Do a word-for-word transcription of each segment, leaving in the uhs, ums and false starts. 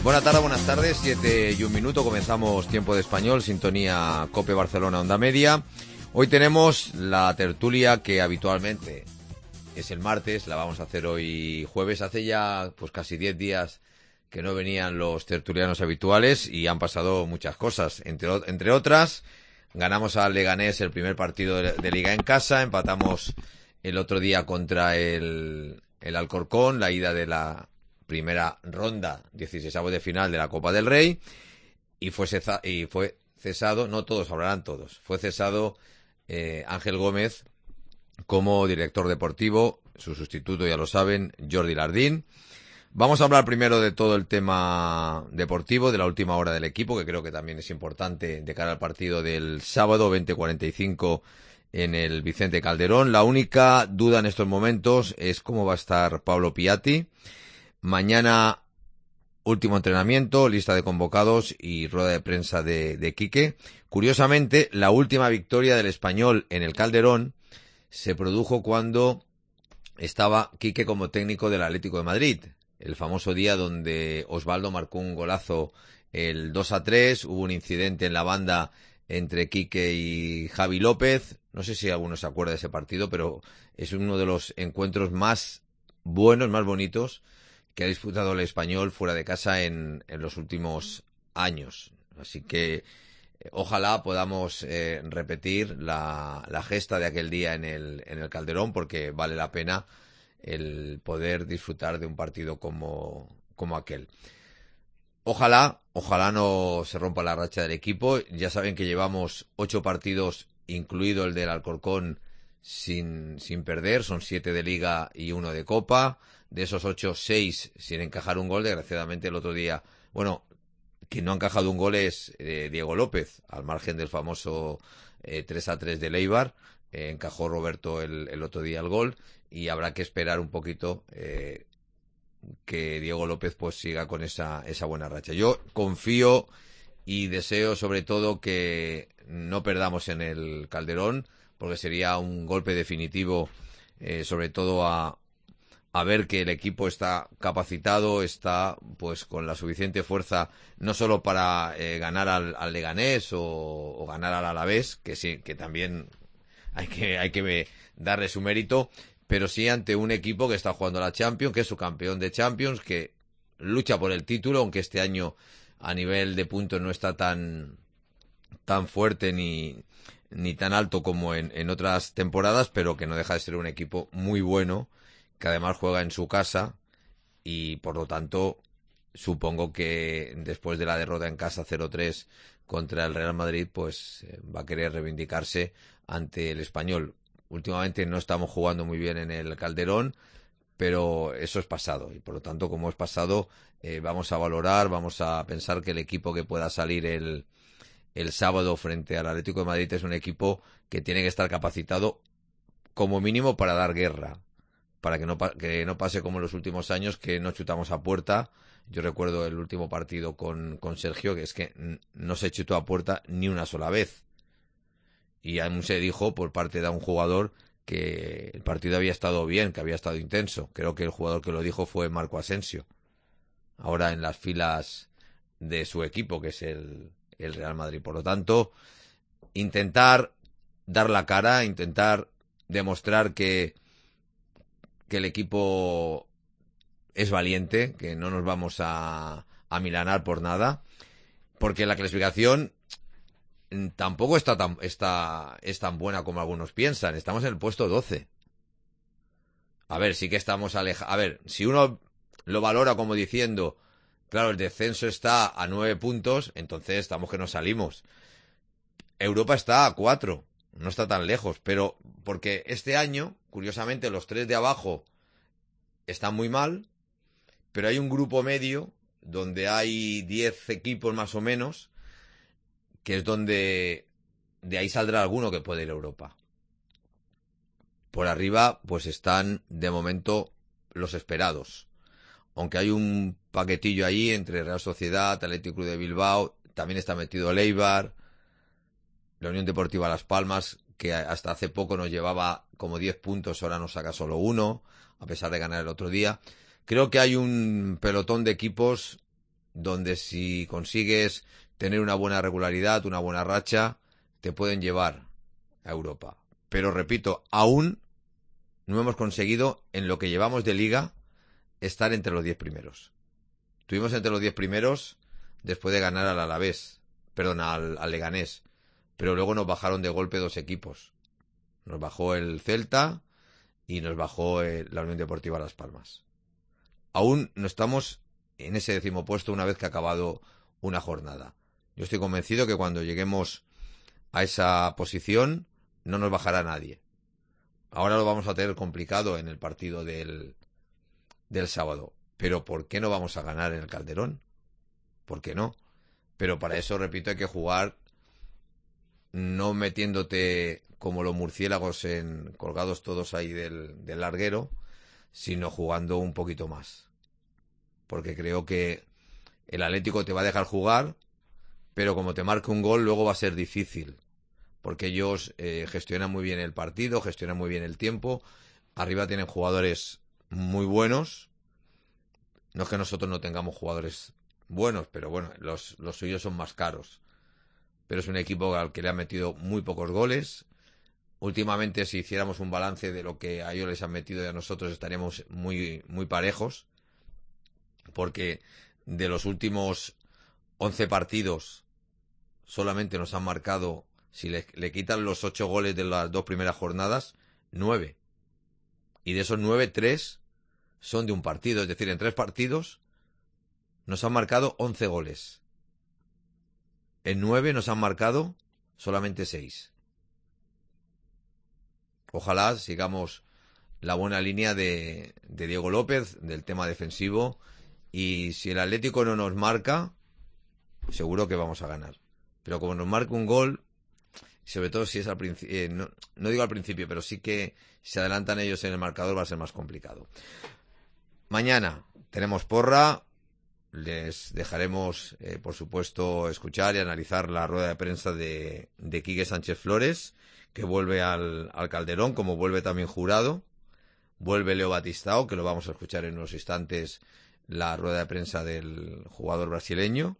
Buenas tardes, buenas tardes, siete y un minuto, comenzamos Tiempo de Español, sintonía COPE Barcelona Onda Media. Hoy tenemos la tertulia que habitualmente es el martes, la vamos a hacer hoy jueves. Hace ya pues casi diez días que no venían los tertulianos habituales y han pasado muchas cosas, entre, entre otras, ganamos al Leganés el primer partido de, de Liga en casa, empatamos el otro día contra el, el Alcorcón, la ida de la primera ronda, dieciseisavos de final de la Copa del Rey, y fue, cesa, y fue cesado, no todos, hablarán todos, fue cesado eh, Ángel Gómez como director deportivo, su sustituto ya lo saben, Jordi Lardín. Vamos a hablar primero de todo el tema deportivo, de la última hora del equipo, que creo que también es importante de cara al partido del sábado veinte cuarenta y cinco en el Vicente Calderón. La única duda en estos momentos es cómo va a estar Pablo Piatti. Mañana, último entrenamiento, lista de convocados y rueda de prensa de, de Quique. Curiosamente, la última victoria del Español en el Calderón se produjo cuando estaba Quique como técnico del Atlético de Madrid. El famoso día donde Osvaldo marcó un golazo el dos a tres, hubo un incidente en la banda entre Quique y Javi López. No sé si alguno se acuerda de ese partido, pero es uno de los encuentros más buenos, más bonitos que ha disputado el Español fuera de casa en, en los últimos años. Así que eh, ojalá podamos eh, repetir la, la gesta de aquel día en el, en el Calderón, porque vale la pena el poder disfrutar de un partido como, como aquel. Ojalá, ojalá no se rompa la racha del equipo. Ya saben que llevamos ocho partidos, incluido el del Alcorcón, sin, sin perder. Son siete de Liga y uno de Copa. De esos ocho, seis sin encajar un gol. Desgraciadamente el otro día, bueno, quien no ha encajado un gol es eh, Diego López, al margen del famoso eh, tres a tres de Eibar. Eh, encajó Roberto el, el otro día el gol y habrá que esperar un poquito eh, que Diego López pues siga con esa, esa buena racha. Yo confío y deseo sobre todo que no perdamos en el Calderón, porque sería un golpe definitivo, eh, sobre todo a a ver que el equipo está capacitado, está pues con la suficiente fuerza, no solo para eh, ganar al, al Leganés o, o ganar al Alavés, que sí, que también hay que hay que darle su mérito, pero sí ante un equipo que está jugando a la Champions, que es su campeón de Champions, que lucha por el título, aunque este año a nivel de puntos no está tan tan fuerte ni ni tan alto como en, en otras temporadas, pero que no deja de ser un equipo muy bueno, que además juega en su casa y por lo tanto supongo que después de la derrota en casa cero tres contra el Real Madrid pues eh, va a querer reivindicarse ante el Español. Últimamente no estamos jugando muy bien en el Calderón, pero eso es pasado y por lo tanto como es pasado eh, vamos a valorar, vamos a pensar que el equipo que pueda salir el, el sábado frente al Atlético de Madrid es un equipo que tiene que estar capacitado como mínimo para dar guerra, para que no, que no pase como en los últimos años, que no chutamos a puerta. Yo recuerdo el último partido con, con Sergio, que es que no se chutó a puerta ni una sola vez. Y aún se dijo por parte de un jugador que el partido había estado bien, que había estado intenso. Creo que el jugador que lo dijo fue Marco Asensio, ahora en las filas de su equipo, que es el, el Real Madrid. Por lo tanto, intentar dar la cara, intentar demostrar que que el equipo es valiente, que no nos vamos a, a milanar por nada, porque la clasificación tampoco está tan, está, es tan buena como algunos piensan. Estamos en el puesto doce. A ver, sí que estamos alejados. A ver, si uno lo valora como diciendo, claro, el descenso está a nueve puntos, entonces estamos que nos salimos. Europa está a cuatro. No está tan lejos, pero porque este año, curiosamente, los tres de abajo están muy mal, pero hay un grupo medio donde hay diez equipos más o menos, que es donde de ahí saldrá alguno que puede ir a Europa. Por arriba, pues están de momento los esperados. Aunque hay un paquetillo ahí entre Real Sociedad, Athletic Club de Bilbao, también está metido el Eibar, la Unión Deportiva Las Palmas, que hasta hace poco nos llevaba como diez puntos, ahora nos saca solo uno, a pesar de ganar el otro día. Creo que hay un pelotón de equipos donde si consigues tener una buena regularidad, una buena racha, te pueden llevar a Europa. Pero repito, aún no hemos conseguido, en lo que llevamos de liga, estar entre los diez primeros. Estuvimos entre los diez primeros después de ganar al Alavés, perdón, al, al Leganés. Pero luego nos bajaron de golpe dos equipos. Nos bajó el Celta y nos bajó el, la Unión Deportiva Las Palmas. Aún no estamos en ese décimo puesto una vez que ha acabado una jornada. Yo estoy convencido que cuando lleguemos a esa posición no nos bajará nadie. Ahora lo vamos a tener complicado en el partido del, del sábado. Pero ¿por qué no vamos a ganar en el Calderón? ¿Por qué no? Pero para eso, repito, hay que jugar no metiéndote como los murciélagos en, colgados todos ahí del, del larguero, sino jugando un poquito más. Porque creo que el Atlético te va a dejar jugar, pero como te marque un gol, luego va a ser difícil. Porque ellos eh, gestionan muy bien el partido, gestionan muy bien el tiempo. Arriba tienen jugadores muy buenos. No es que nosotros no tengamos jugadores buenos, pero bueno, los, los suyos son más caros. Pero es un equipo al que le han metido muy pocos goles. Últimamente, si hiciéramos un balance de lo que a ellos les han metido y a nosotros, estaríamos muy, muy parejos. Porque de los últimos once partidos, solamente nos han marcado, si le, le quitan los ocho goles de las dos primeras jornadas, nueve. Y de esos nueve, tres son de un partido. Es decir, en tres partidos nos han marcado once goles. En nueve nos han marcado solamente seis. Ojalá sigamos la buena línea de, de Diego López, del tema defensivo. Y si el Atlético no nos marca, seguro que vamos a ganar. Pero como nos marca un gol, sobre todo si es al principio, eh, no, no digo al principio, pero sí que si se adelantan ellos en el marcador va a ser más complicado. Mañana tenemos porra. Les dejaremos, eh, por supuesto, escuchar y analizar la rueda de prensa de, de Quique Sánchez Flores, que vuelve al, al Calderón, como vuelve también Jurado. Vuelve Leo Batistao, que lo vamos a escuchar en unos instantes, la rueda de prensa del jugador brasileño.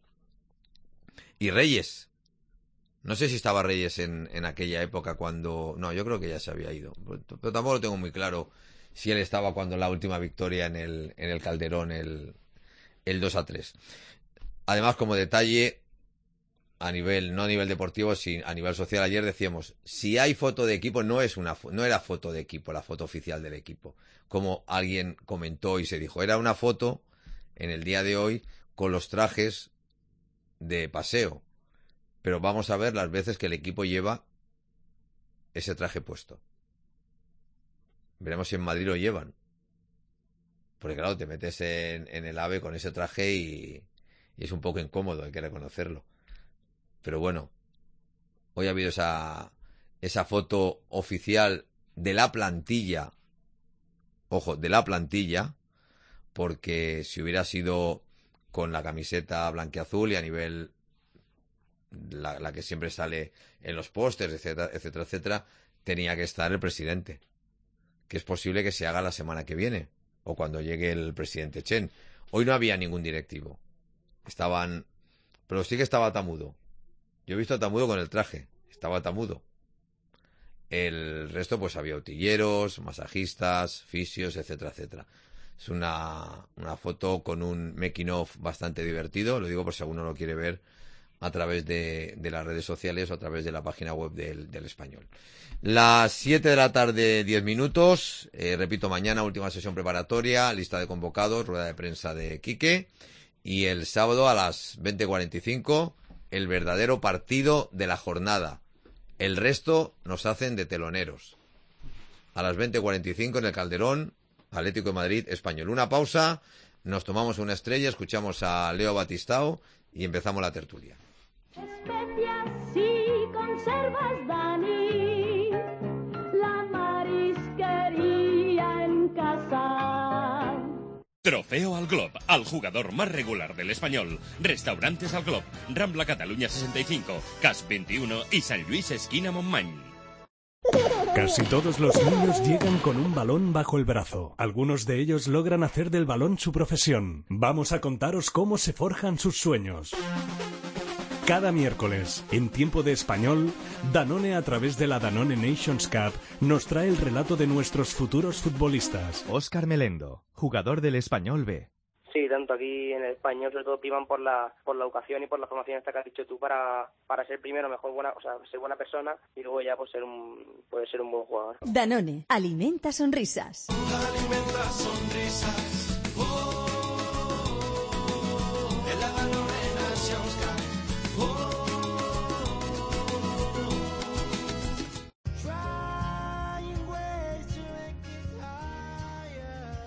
Y Reyes. No sé si estaba Reyes en, en aquella época cuando... No, yo creo que ya se había ido. Pero tampoco lo tengo muy claro si él estaba cuando la última victoria en el, en el Calderón, el... el dos a tres. Además, como detalle, a nivel, no a nivel deportivo, sino a nivel social, ayer decíamos, si hay foto de equipo, no es una no era foto de equipo, la foto oficial del equipo. Como alguien comentó y se dijo, era una foto en el día de hoy con los trajes de paseo. Pero vamos a ver las veces que el equipo lleva ese traje puesto. Veremos si en Madrid lo llevan. Porque claro, te metes en, en el AVE con ese traje y, y es un poco incómodo, hay que reconocerlo. Pero bueno, hoy ha habido esa, esa foto oficial de la plantilla, ojo, de la plantilla, porque si hubiera sido con la camiseta blanquiazul y a nivel, la, la que siempre sale en los pósters, etcétera, etcétera, etcétera, tenía que estar el presidente, que es posible que se haga la semana que viene. O cuando llegue el presidente Chen. Hoy no había ningún directivo. Estaban... Pero sí que estaba Tamudo. Yo he visto a Tamudo con el traje. Estaba Tamudo. El resto, pues había utilleros, masajistas, fisios, etcétera, etcétera. Es una, una foto con un making of bastante divertido. Lo digo por si alguno lo quiere ver a través de, de las redes sociales o a través de la página web del, del Español. Las siete de la tarde, diez minutos. Eh, repito, mañana última sesión preparatoria, lista de convocados, rueda de prensa de Quique. Y el sábado a las veinte cuarenta y cinco, el verdadero partido de la jornada. El resto nos hacen de teloneros. A las veinte cuarenta y cinco en el Calderón, Atlético de Madrid, Español. Una pausa, nos tomamos una estrella, escuchamos a Leo Batistao y empezamos la tertulia. Especias y conservas, Dani, la marisquería en casa. Trofeo al Glob, al jugador más regular del Español. Restaurantes al Glob, Rambla Cataluña sesenta y cinco, Cas veintiuno y San Luis esquina Montmany. Casi todos los niños llegan con un balón bajo el brazo. Algunos de ellos logran hacer del balón su profesión. Vamos a contaros cómo se forjan sus sueños. Cada miércoles, en Tiempo de Español, Danone, a través de la Danone Nations Cup, nos trae el relato de nuestros futuros futbolistas. Óscar Melendo, jugador del Español B. Sí, tanto aquí en el Español, sobre todo priman por la por la educación y por la formación esta que has dicho tú para para ser primero mejor buena, o sea, ser buena persona y luego ya pues ser un puede ser un buen jugador. Danone, alimenta sonrisas. Alimenta sonrisas. Oh, en la Danone Nations Cup. Oh, trying ways to make it higher.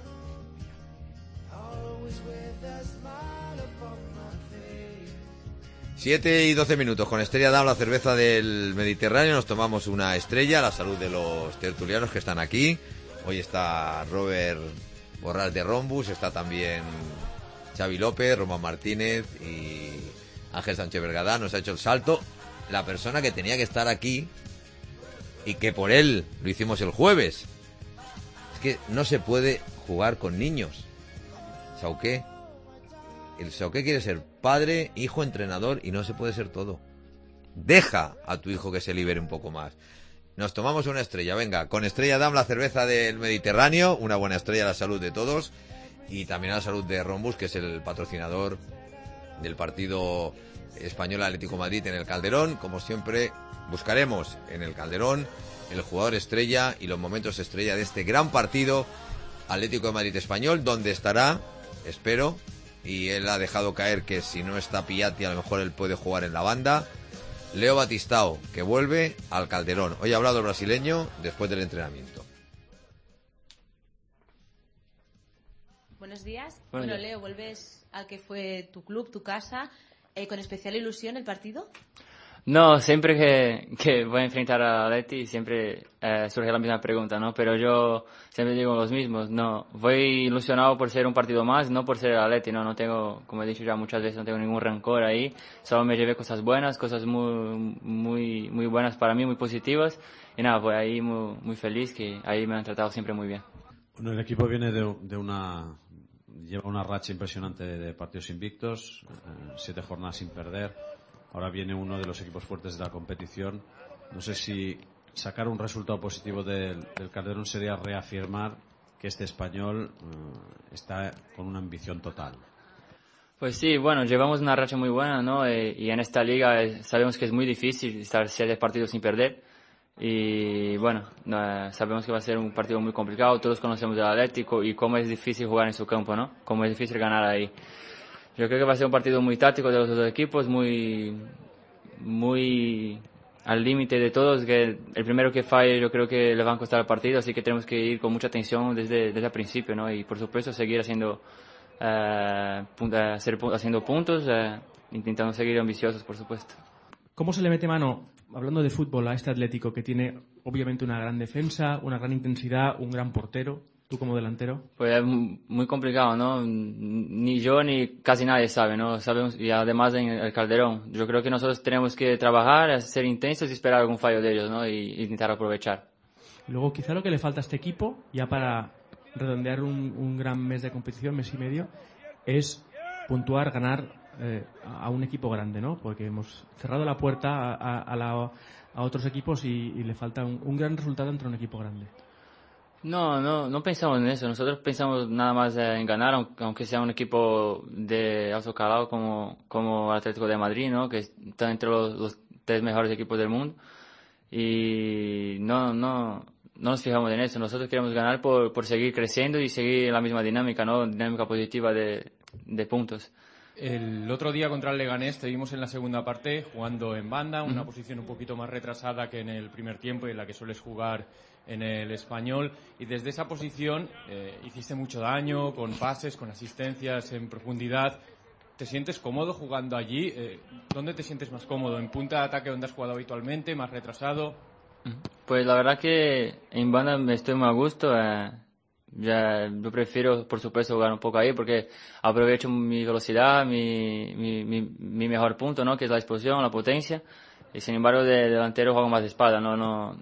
Always with a smile upon my face. siete y doce minutos. Con Estrella Damm, la cerveza del Mediterráneo, nos tomamos una estrella, la salud de los tertulianos que están aquí. Hoy está Robert Borrás de Rombus, está también Xavi López, Román Martínez y Ángel Sánchez Vergadá. Nos ha hecho el salto la persona que tenía que estar aquí y que por él lo hicimos el jueves. Es que no se puede jugar con niños. Sauqué. El Sauqué quiere ser padre, hijo, entrenador y no se puede ser todo. Deja a tu hijo que se libere un poco más. Nos tomamos una estrella, venga, con Estrella Damm, la cerveza del Mediterráneo, una buena estrella a la salud de todos y también a la salud de Rombus, que es el patrocinador del partido Español Atlético de Madrid en el Calderón. Como siempre, buscaremos en el Calderón el jugador estrella y los momentos estrella de este gran partido Atlético de Madrid Español, donde estará, espero, y él ha dejado caer que si no está Piatti a lo mejor él puede jugar en la banda, Leo Batistao, que vuelve al Calderón. Hoy ha hablado el brasileño después del entrenamiento. Buenos días. Buenos bueno, días. Leo, vuelves al que fue tu club, tu casa, eh, con especial ilusión el partido. No, siempre que, que voy a enfrentar a Leti siempre eh, surge la misma pregunta, ¿no? Pero yo siempre digo los mismos, no, voy ilusionado por ser un partido más, no por ser Atleti, no, no tengo, como he dicho ya muchas veces, no tengo ningún rencor ahí, solo me llevé cosas buenas, cosas muy, muy, muy buenas para mí, muy positivas, y nada, voy ahí muy, muy feliz, que ahí me han tratado siempre muy bien. Bueno, el equipo viene de, de una, lleva una racha impresionante de, de partidos invictos, eh, siete jornadas sin perder. Ahora viene uno de los equipos fuertes de la competición. No sé si sacar un resultado positivo del, del Calderón sería reafirmar que este Español uh, está con una ambición total. Pues sí, bueno, llevamos una racha muy buena, ¿no? Eh, y en esta liga eh, sabemos que es muy difícil estar siete partidos sin perder. Y bueno, eh, sabemos que va a ser un partido muy complicado. Todos conocemos el Atlético y cómo es difícil jugar en su campo, ¿no? Cómo es difícil ganar ahí. Yo creo que va a ser un partido muy táctico de los dos equipos, muy, muy al límite de todos, que el primero que falle yo creo que le va a costar el partido, así que tenemos que ir con mucha atención desde, desde el principio, ¿no? Y por supuesto seguir haciendo, eh, punta, hacer, haciendo puntos, eh, intentando seguir ambiciosos, por supuesto. ¿Cómo se le mete mano, hablando de fútbol, a este Atlético que tiene obviamente una gran defensa, una gran intensidad, un gran portero? ¿Tú como delantero? Pues es muy complicado, ¿no? Ni yo ni casi nadie sabe, ¿no? Sabemos, y además en el Calderón. Yo creo que nosotros tenemos que trabajar, ser intensos y esperar algún fallo de ellos, ¿no? Y intentar aprovechar. Luego, quizá lo que le falta a este equipo, ya para redondear un, un gran mes de competición, mes y medio, es puntuar, ganar eh, a un equipo grande, ¿no? Porque hemos cerrado la puerta a, a, a, la, a otros equipos y, y le falta un, un gran resultado entre un equipo grande. No, no, no pensamos en eso. Nosotros pensamos nada más en ganar, aunque sea un equipo de alto calado como, como Atlético de Madrid, ¿no? Que está entre los, los tres mejores equipos del mundo. Y no, no, no nos fijamos en eso. Nosotros queremos ganar por, por seguir creciendo y seguir la misma dinámica, ¿no? Dinámica positiva de, de puntos. El otro día contra el Leganés te vimos en la segunda parte jugando en banda, una Uh-huh. posición un poquito más retrasada que en el primer tiempo y en la que sueles jugar en el Español, y desde esa posición eh, hiciste mucho daño con pases, con asistencias en profundidad. ¿Te sientes cómodo jugando allí? Eh, ¿Dónde te sientes más cómodo? ¿En punta de ataque donde has jugado habitualmente, más retrasado? Pues la verdad que en banda me estoy muy a gusto. Eh, ya, yo prefiero, por supuesto, jugar un poco ahí porque aprovecho mi velocidad, mi, mi, mi, mi mejor punto, ¿no? Que es la explosión, la potencia. Y sin embargo, de delantero juego más de espalda, ¿no? No,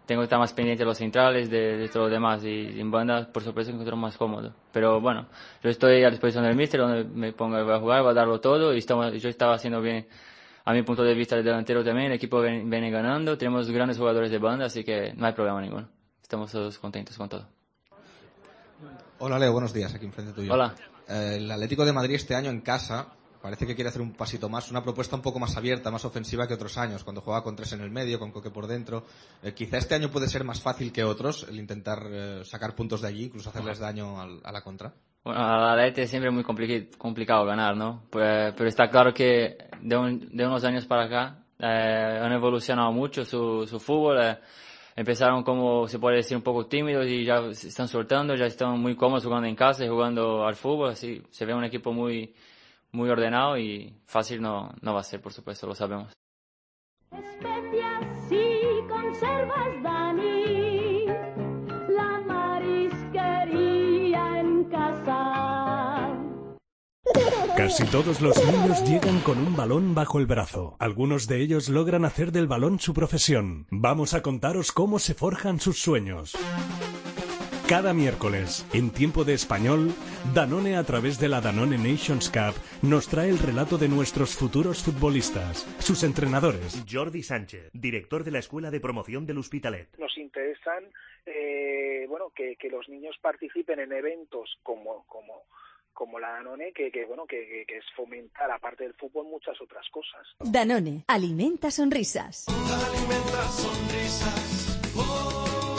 tengo que estar más pendiente de los centrales, de, de todo lo demás, y en banda, por supuesto, me encuentro más cómodo. Pero bueno, yo estoy a disposición del míster, donde me ponga a jugar, voy a darlo todo, y estamos, yo estaba haciendo bien, a mi punto de vista, de delantero también, el equipo viene, viene ganando, tenemos grandes jugadores de banda, así que no hay problema ninguno. Estamos todos contentos con todo. Hola Leo, buenos días, aquí enfrente tuyo. Hola. Eh, el Atlético de Madrid este año en casa parece que quiere hacer un pasito más, una propuesta un poco más abierta, más ofensiva que otros años, cuando juega con tres en el medio, con Coque por dentro. Eh, quizá este año puede ser más fácil que otros el intentar eh, sacar puntos de allí, incluso hacerles daño al, a la contra. Bueno, a la Atleti es siempre muy compli- complicado ganar, ¿no? Pues, pero está claro que de, un, de unos años para acá eh, han evolucionado mucho su, su fútbol. Eh, empezaron, como se puede decir, un poco tímidos y ya se están soltando, ya están muy cómodos jugando en casa y jugando al fútbol. Así se ve un equipo muy, muy ordenado y fácil no, no va a ser, por supuesto, lo sabemos. Especias y conservas, Dani, la marisquería en casa. Casi todos los niños llegan con un balón bajo el brazo. Algunos de ellos logran hacer del balón su profesión. Vamos a contaros cómo se forjan sus sueños. Cada miércoles, en Tiempo de Español, Danone, a través de la Danone Nations Cup, nos trae el relato de nuestros futuros futbolistas, sus entrenadores. Jordi Sánchez, director de la Escuela de Promoción del Hospitalet. Nos interesan eh, bueno, que, que los niños participen en eventos como, como, como la Danone, que, que, bueno, que, que es fomentar, aparte del fútbol, muchas otras cosas. Danone, alimenta sonrisas. Alimenta sonrisas. Oh.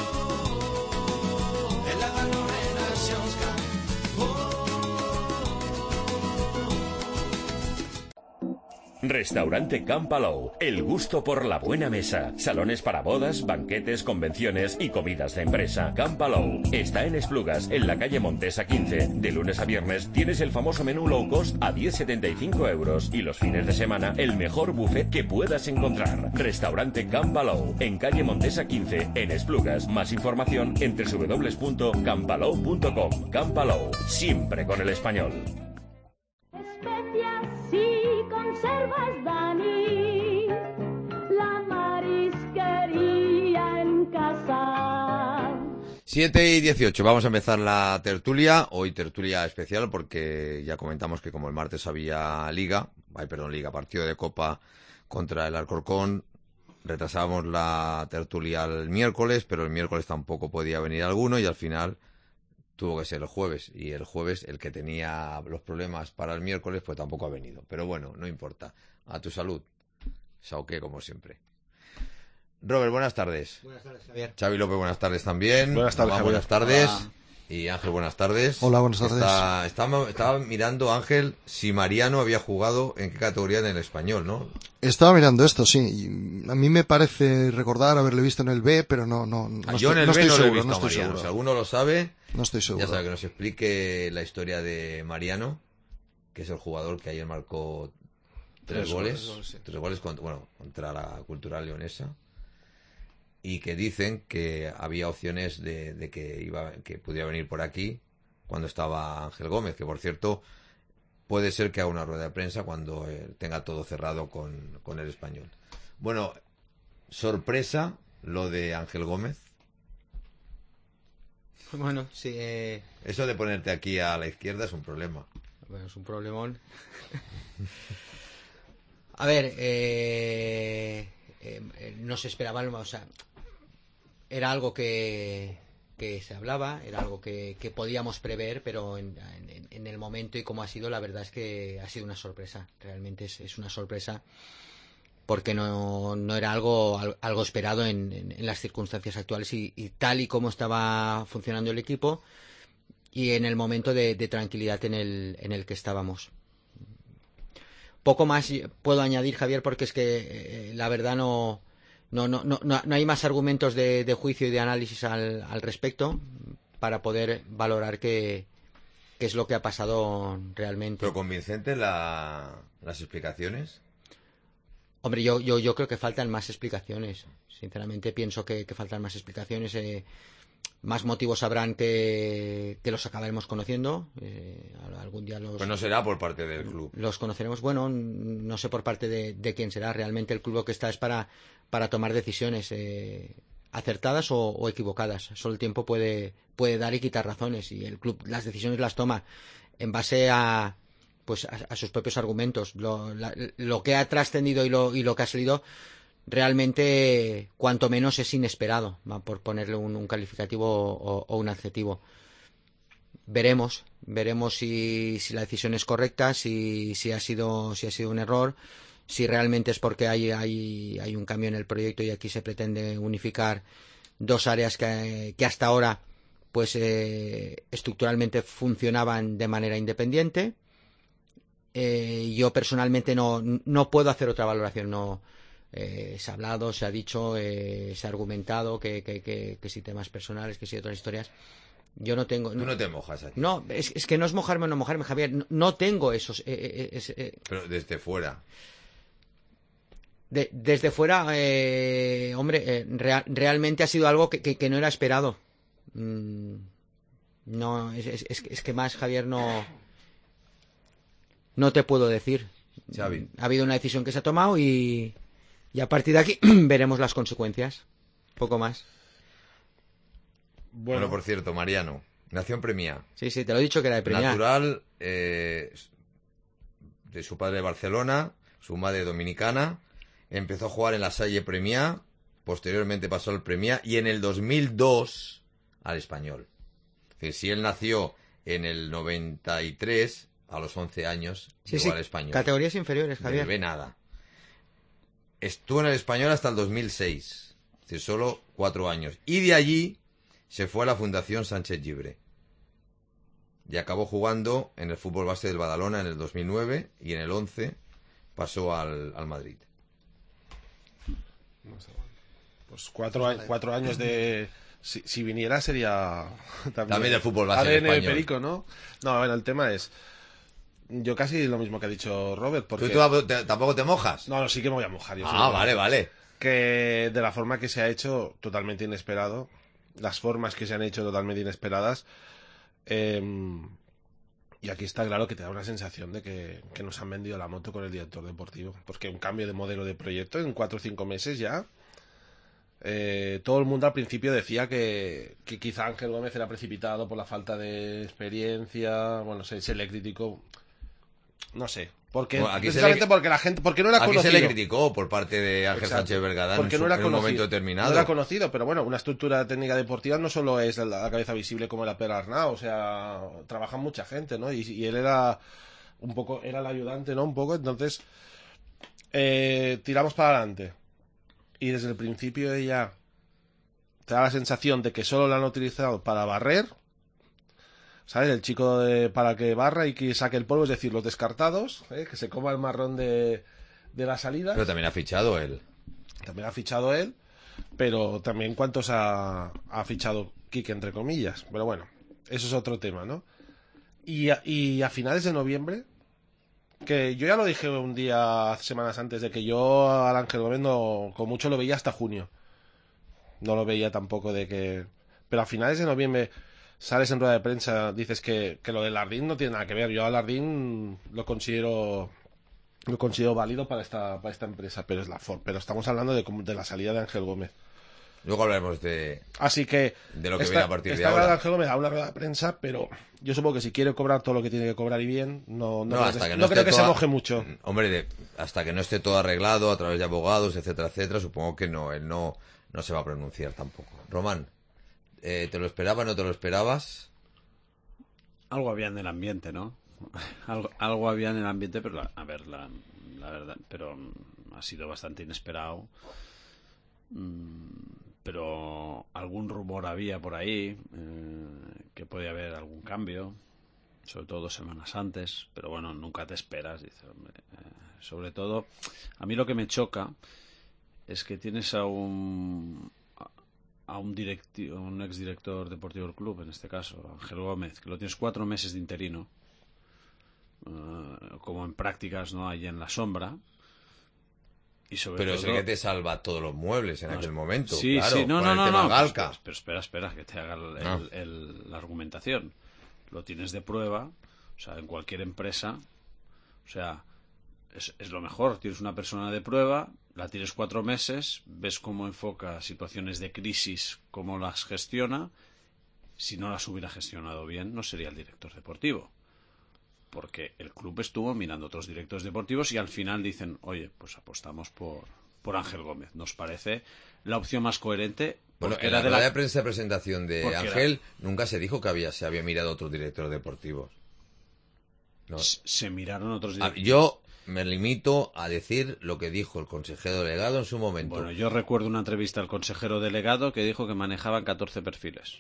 Restaurante Can Palou, el gusto por la buena mesa. Salones para bodas, banquetes, convenciones y comidas de empresa. Can Palou está en Esplugas, en la calle Montesa quince. De lunes a viernes tienes el famoso menú low cost a diez con setenta y cinco euros y los fines de semana el mejor buffet que puedas encontrar. Restaurante Can Palou, en calle Montesa quince, en Esplugas. Más información en doble u doble u doble u punto can palou punto com. Can Palou, siempre con el español. Especias y conservas, Dani, la marisquería en casa. siete y dieciocho, vamos a empezar la tertulia. Hoy tertulia especial porque ya comentamos que como el martes había liga, ay, perdón, liga, partido de Copa contra el Alcorcón, retrasábamos la tertulia el miércoles, pero el miércoles tampoco podía venir alguno y al final tuvo que ser el jueves, y el jueves el que tenía los problemas para el miércoles pues tampoco ha venido, pero bueno, no importa. A tu salud, Sauqué, como siempre. Robert, buenas tardes. Buenas tardes, Javier. Xavi López, buenas tardes también. Buenas tardes, Román, Javier. buenas tardes. Hola. Y Ángel, buenas tardes. Hola, buenas tardes. Está, estaba, estaba mirando, Ángel, si Mariano había jugado en qué categoría en el español, ¿no? Estaba mirando esto, sí. Y a mí me parece recordar haberle visto en el B, pero no, no, no Ah, estoy, yo en el no B estoy no lo he seguro, visto no a estoy Mariano. seguro. Si alguno lo sabe, No estoy seguro. ya sabe, que nos explique la historia de Mariano, que es el jugador que ayer marcó tres, Tres goles, goles, goles, sí. tres goles contra, bueno, contra la Cultural Leonesa, y que dicen que había opciones de, de que iba, que pudiera venir por aquí cuando estaba Ángel Gómez, que por cierto puede ser que haga una rueda de prensa cuando eh, tenga todo cerrado con, con el Español. Bueno, sorpresa lo de Ángel Gómez. Bueno, sí. Eh... Eso de ponerte aquí a la izquierda es un problema. Bueno, es un problemón. A ver, eh, eh, no se esperaba, o sea, era algo que, que se hablaba, era algo que, que podíamos prever, pero en, en, en el momento y como ha sido, la verdad es que ha sido una sorpresa. Realmente es, es una sorpresa porque no, no era algo, algo esperado en, en, en las circunstancias actuales y, y tal y como estaba funcionando el equipo y en el momento de, de tranquilidad en el, en el que estábamos. Poco más puedo añadir, Javier, porque es que eh, la verdad no, no, no, no, no hay más argumentos de, de juicio y de análisis al, al respecto para poder valorar qué, qué es lo que ha pasado realmente. ¿Pero convincente la, las explicaciones? Hombre, yo, yo, yo creo que faltan más explicaciones. Sinceramente pienso que, que faltan más explicaciones. Eh, más motivos habrán que, que los acabaremos conociendo. Eh, algún día los... Pues no será por parte del club. Los conoceremos. Bueno, no sé por parte de, de quién será. Realmente el club lo que está es para, para tomar decisiones. Eh, acertadas o, o equivocadas. Solo el tiempo puede, puede dar y quitar razones, y el club las decisiones las toma en base a, pues a, a sus propios argumentos. Lo, la, lo que ha trascendido y lo, y lo que ha salido realmente, cuanto menos, es inesperado, ¿va? Por ponerle un, un calificativo o, o un adjetivo. Veremos, veremos si, si la decisión es correcta, si, si ha sido, si ha sido un error, si realmente es porque hay, hay, hay un cambio en el proyecto y aquí se pretende unificar dos áreas que, que hasta ahora pues eh, estructuralmente funcionaban de manera independiente. Eh, yo personalmente no, no puedo hacer otra valoración. No, eh, se ha hablado, se ha dicho, eh, se ha argumentado que, que, que, que si temas personales, que si otras historias. Yo no tengo. Tú no te mojas aquí. No, es, es que no es mojarme o no mojarme, Javier. No, no tengo esos. Eh, eh, es, eh, Pero desde fuera. De, desde fuera, eh, hombre, eh, real, realmente ha sido algo que, que, que no era esperado. Mm, no, es, es, es que más, Javier, no. No te puedo decir. Xavi. Ha habido una decisión que se ha tomado y, y a partir de aquí veremos las consecuencias. Poco más. Bueno, bueno por cierto, Mariano, nació en Premià. Sí, sí, te lo he dicho que era de Premià. Natural eh, de su padre de Barcelona, su madre dominicana. Empezó a jugar en la Salle Premià, posteriormente pasó al Premià y en el dos mil dos al Español. Es decir, si él nació en el noventa y tres, a los once años, sí, llegó sí, al Español. Categorías inferiores, Javier. No ve nada. Estuvo en el Español hasta el dos mil seis, es decir, solo cuatro años. Y de allí se fue a la Fundación Sánchez Llibre. Y acabó jugando en el fútbol base del Badalona en el dos mil nueve y en el once pasó al, al Madrid. Pues cuatro, cuatro años de... Si, si viniera sería... También, también del fútbol base A D N español. Perico, ¿no? No, bueno, el tema es... Yo casi lo mismo que ha dicho Robert, porque... ¿Tú, tú te, tampoco te mojas? No, no, sí que me voy a mojar. Yo ah, vale, vale. Que de la forma que se ha hecho, totalmente inesperado. Las formas que se han hecho totalmente inesperadas. Eh, y aquí está claro que te da una sensación de que, que nos han vendido la moto con el director deportivo. Porque un cambio de modelo de proyecto en cuatro o cinco meses ya... Eh, todo el mundo al principio decía que, que quizá Ángel Gómez era precipitado por la falta de experiencia. Bueno, se, se le criticó. No sé. Porque, bueno, precisamente le, porque la gente. Porque no era aquí conocido. se le criticó por parte de Ángel Exacto. Sánchez Bergadán porque en, no era en conocido, un momento determinado. No era conocido, pero bueno, una estructura técnica deportiva no solo es la, la cabeza visible como la Pere Arnau. O sea, trabaja mucha gente, ¿no? Y, y él era un poco. Era el ayudante, ¿no? Un poco. Entonces. Eh, tiramos para adelante. Y desde el principio ella te da la sensación de que solo la han utilizado para barrer, ¿sabes? El chico de, para que barra y que saque el polvo, es decir, los descartados, ¿eh? Que se coma el marrón de, de la salida. Pero también ha fichado él. También ha fichado él, pero también cuántos ha, ha fichado Quique, entre comillas. Pero bueno, eso es otro tema, ¿no? Y a, y a finales de noviembre, que yo ya lo dije un día, semanas antes, de que yo al Ángel Gómez no, con mucho lo veía hasta junio. No lo veía tampoco de que... Pero a finales de noviembre sales en rueda de prensa, dices que, que lo de Lardín no tiene nada que ver. Yo a Lardín lo considero lo considero válido para esta para esta empresa, pero es la for pero estamos hablando de, de la salida de Ángel Gómez. Luego hablaremos de, Así que de lo que está, viene a partir está de ahora. Ángel Gómez a una rueda de prensa, pero yo supongo que si quiere cobrar todo lo que tiene que cobrar y bien, no, no, no, creo, hasta que, que no no creo que toda, se moje mucho. Hombre, de, hasta que no esté todo arreglado a través de abogados, etcétera, etcétera, supongo que no, él no, no se va a pronunciar tampoco. Román, eh, ¿te lo esperabas o no te lo esperabas? Algo había en el ambiente, ¿no? algo, algo había en el ambiente, pero la, a ver, la, la verdad, pero ha sido bastante inesperado. Mm, pero algún rumor había por ahí, eh, que podía haber algún cambio, sobre todo dos semanas antes, pero bueno, nunca te esperas, dice, hombre, eh, sobre todo, a mí lo que me choca es que tienes a un a un directivo, un exdirector deportivo del club, en este caso, Ángel Gómez, que lo tienes cuatro meses de interino, uh, como en prácticas, ¿no? Ahí en la sombra. Y sobre pero todo... ese que te salva todos los muebles en no, aquel momento. Sí, claro, sí, no, no, el no, tema no. Galca. Pero, pero espera, espera, que te haga el, no. el, el, la argumentación. Lo tienes de prueba, o sea, en cualquier empresa, o sea, es, es lo mejor. Tienes una persona de prueba, la tienes cuatro meses, ves cómo enfoca situaciones de crisis, cómo las gestiona. Si no las hubiera gestionado bien, no sería el director deportivo. Porque el club estuvo mirando otros directores deportivos y al final dicen, oye, pues apostamos por, por Ángel Gómez. Nos parece la opción más coherente. Bueno, en era la de rueda la de prensa de presentación de Porque Ángel era- nunca se dijo que había se había mirado otros directores deportivos. No. S- se miraron otros Ah, directores. Yo me limito a decir lo que dijo el consejero delegado en su momento. Bueno, yo recuerdo una entrevista al consejero delegado que dijo que manejaban catorce perfiles.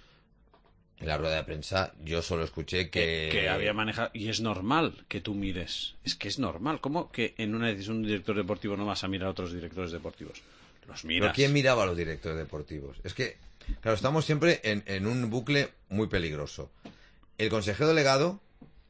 En la rueda de prensa yo solo escuché que... Que había manejado. Y es normal que tú mires. Es que es normal. ¿Cómo que en una decisión de un director deportivo no vas a mirar a otros directores deportivos? Los miras. ¿Pero quién miraba a los directores deportivos? Es que, claro, estamos siempre en, en un bucle muy peligroso. El consejero delegado,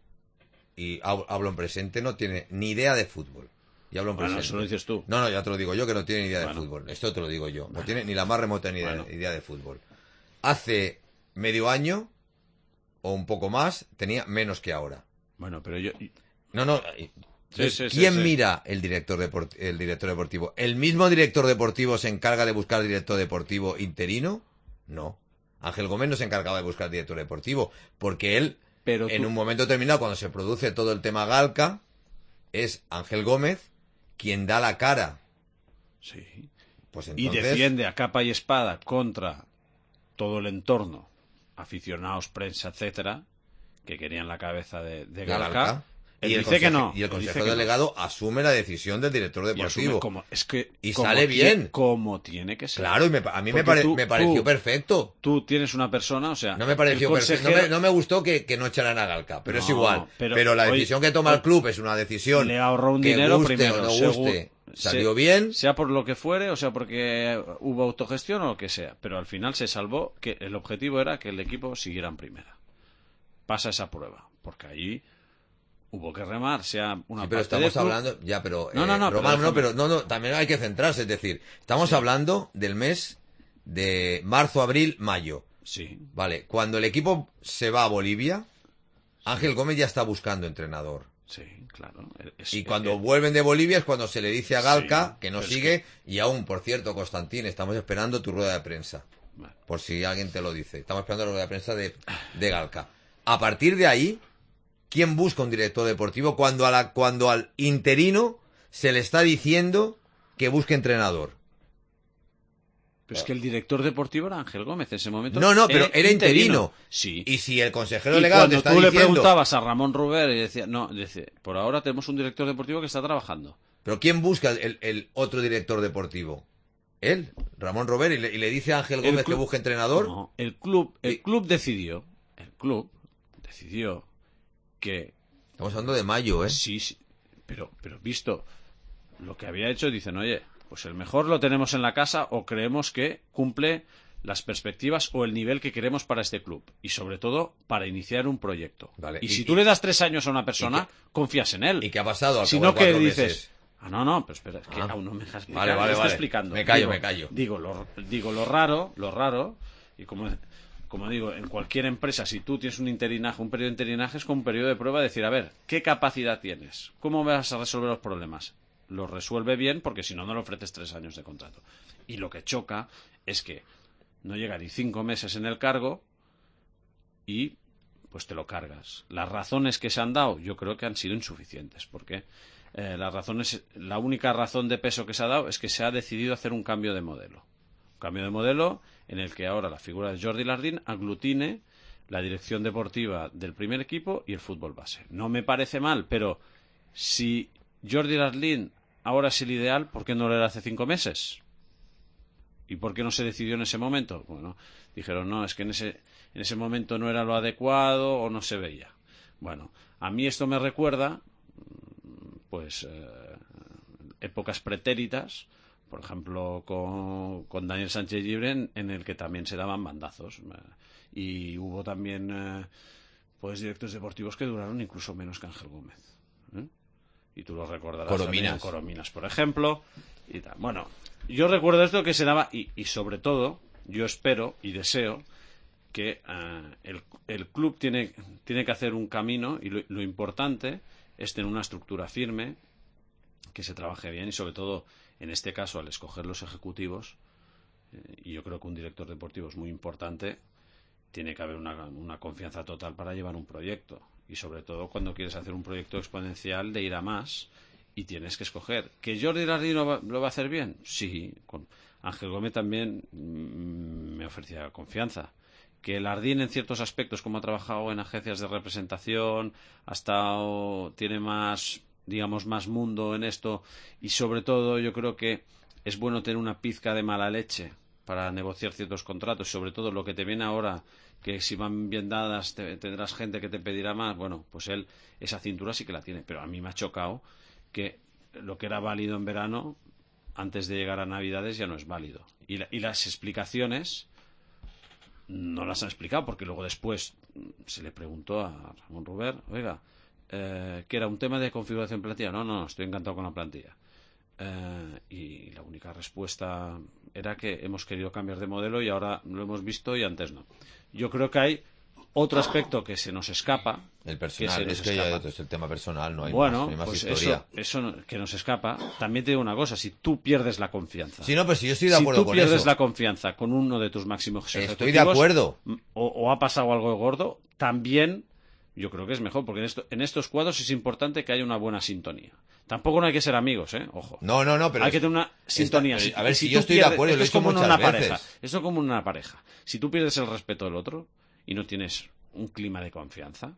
y hab- hablo en presente, no tiene ni idea de fútbol. Y hablo en Bueno, presente. eso lo dices tú. No, no, ya te lo digo yo, que no tiene ni idea Bueno. de fútbol. Esto te lo digo yo. No tiene ni la más remota ni idea, Bueno. idea de fútbol. Hace medio año, o un poco más, tenía menos que ahora. Bueno, pero yo... No, no. Sí, sí, sí, ¿Quién sí. mira el director, deport- el director deportivo? ¿El mismo director deportivo se encarga de buscar director deportivo interino? No. Ángel Gómez no se encargaba de buscar director deportivo, porque él, Pero en tú- un momento determinado, cuando se produce todo el tema Galca, es Ángel Gómez quien da la cara. Sí. Pues Y entonces... defiende a capa y espada contra todo el entorno, aficionados, prensa, etcétera, que querían la cabeza de, de de Galca. Galca. Él Y el, dice que conseje- no. y el él dice consejero que no. delegado asume la decisión del director Y asume deportivo. como- es que, Y como sale tie- bien. Como tiene que ser. Claro, y me pa- a mí me, Porque pare- tú- me pareció tú- perfecto. Tú tienes una persona, o sea... No me pareció el perfecto. consejero- No me, no me gustó que, que no echaran a Galca, pero es No, igual. pero- Pero, la oye, decisión que toma el club es una decisión le ahorró un que dinero guste primero. o no segu- guste. se- Salió bien. Sea por lo que fuere, o sea porque hubo autogestión o lo que sea. Pero al final se salvó que el objetivo era que el equipo siguiera en primera. Pasa esa prueba. Porque allí hubo que remar, sea una Sí, pero parte del estamos club- hablando, ya, pero No, no, eh, no, Román, pero no, pero déjame. no, no, también hay que centrarse, es decir, estamos hablando del mes de marzo, abril, mayo. Sí. Vale, cuando el equipo se va a Bolivia, Ángel Gómez ya está buscando entrenador. Sí, claro. Es- Y es- cuando es- vuelven de Bolivia es cuando se le dice a Galca Sí, que no pero es sigue, y aún, por cierto, Constantín, estamos esperando tu rueda de prensa. Por si alguien te lo dice. Estamos esperando la rueda de prensa de, de Galca. A partir de ahí, ¿quién busca un director deportivo cuando, a la, cuando al interino se le está diciendo que busque entrenador? Pero es que el director deportivo era Ángel Gómez en ese momento. No, no, pero era interino. Sí. Y si el consejero Y delegado te cuando está tú le diciendo... preguntabas a Ramón Ruber y decía, no, dice, por ahora tenemos un director deportivo que está trabajando. Pero ¿quién busca el, el otro director deportivo? Él, Ramón Robert, y le, y le dice a Ángel El Gómez que club- busque entrenador. No, el club, el club decidió, el club decidió que... Estamos hablando de mayo, ¿eh? Sí, sí, pero, pero visto lo que había hecho, dicen, oye, pues el mejor lo tenemos en la casa o creemos que cumple las perspectivas o el nivel que queremos para este club. Y sobre todo, para iniciar un proyecto. Vale, Y, y- si y- tú le das tres años a una ¿Y persona, qué- confías en él. ¿Y qué ha pasado al Si cabo no de que cuatro dices... meses? Ah, no, no, pero espera, es que Ah. aún no me dejas explicar. Vale, vale, estoy vale. explicando. Me callo, Digo- me callo. Digo lo, digo lo raro, lo raro, y como, como digo, en cualquier empresa, si tú tienes un interinaje, un periodo de interinaje es como un periodo de prueba, decir, a ver, ¿qué capacidad tienes? ¿Cómo vas a resolver los problemas? Lo resuelve bien, porque si no, no le ofreces tres años de contrato. Y lo que choca es que no llega ni cinco meses en el cargo y pues te lo cargas. Las razones que se han dado yo creo que han sido insuficientes, porque eh, las razones, la única razón de peso que se ha dado es que se ha decidido hacer un cambio de modelo. Un cambio de modelo en el que ahora la figura de Jordi Lardín aglutine la dirección deportiva del primer equipo y el fútbol base. No me parece mal, pero si Jordi Lardín ahora es el ideal, ¿por qué no lo era hace cinco meses? ¿Y por qué no se decidió en ese momento? Bueno, dijeron, no, es que en ese, en ese momento no era lo adecuado o no se veía. Bueno, a mí esto me recuerda, pues, eh, épocas pretéritas, por ejemplo, con, con Daniel Sánchez Llibre, en, en el que también se daban bandazos. Y hubo también, eh, pues, directores deportivos que duraron incluso menos que Ángel Gómez. ¿eh? Y tú lo recordarás. Corominas. también, Corominas, por ejemplo. Y tal. Bueno, yo recuerdo esto que se daba, y, y sobre todo, yo espero y deseo que eh, el, el club tiene, tiene que hacer un camino, y lo, lo importante es tener una estructura firme que se trabaje bien y sobre todo, en este caso, al escoger los ejecutivos, eh, y yo creo que un director deportivo es muy importante, tiene que haber una, una confianza total para llevar un proyecto. Y sobre todo cuando quieres hacer un proyecto exponencial de ir a más y tienes que escoger. ¿Que Jordi Lardín lo va, lo va a hacer bien? Sí. Con Ángel Gómez también mmm, me ofrecía confianza. Que Lardín en ciertos aspectos, como ha trabajado en agencias de representación, ha estado, tiene más, digamos, más mundo en esto, y sobre todo yo creo que es bueno tener una pizca de mala leche para negociar ciertos contratos, sobre todo lo que te viene ahora, que si van bien dadas te, tendrás gente que te pedirá más. Bueno, pues él esa cintura sí que la tiene, pero a mí me ha chocado que lo que era válido en verano antes de llegar a Navidades ya no es válido, y, la, y las explicaciones no las han explicado, porque luego después se le preguntó a Ramón Ruber, oiga, eh, que era un tema de configuración plantilla. No, no, estoy encantado con la plantilla. Eh, y la única respuesta era que hemos querido cambiar de modelo y ahora lo hemos visto y antes no. Yo creo que hay otro aspecto que se nos escapa. El personal, que es que ya es el tema personal, no hay bueno, más, no hay más pues historia. Eso, eso que nos escapa. También te digo una cosa, si tú pierdes la confianza. Sí, no, pero si yo estoy de acuerdo con eso. Si tú pierdes la confianza con uno de tus máximos ejecutivos. Estoy de acuerdo. O, o ha pasado algo gordo, también yo creo que es mejor, porque en, esto, en estos cuadros es importante que haya una buena sintonía. Tampoco no hay que ser amigos, ¿eh? Ojo. No, no, no, pero... Hay que tener una sintonía. Está, a ver, si, si yo estoy pierdes, de acuerdo, esto lo he es como dicho en una muchas pareja. veces. Esto es como en una pareja. Si tú pierdes el respeto del otro y no tienes un clima de confianza,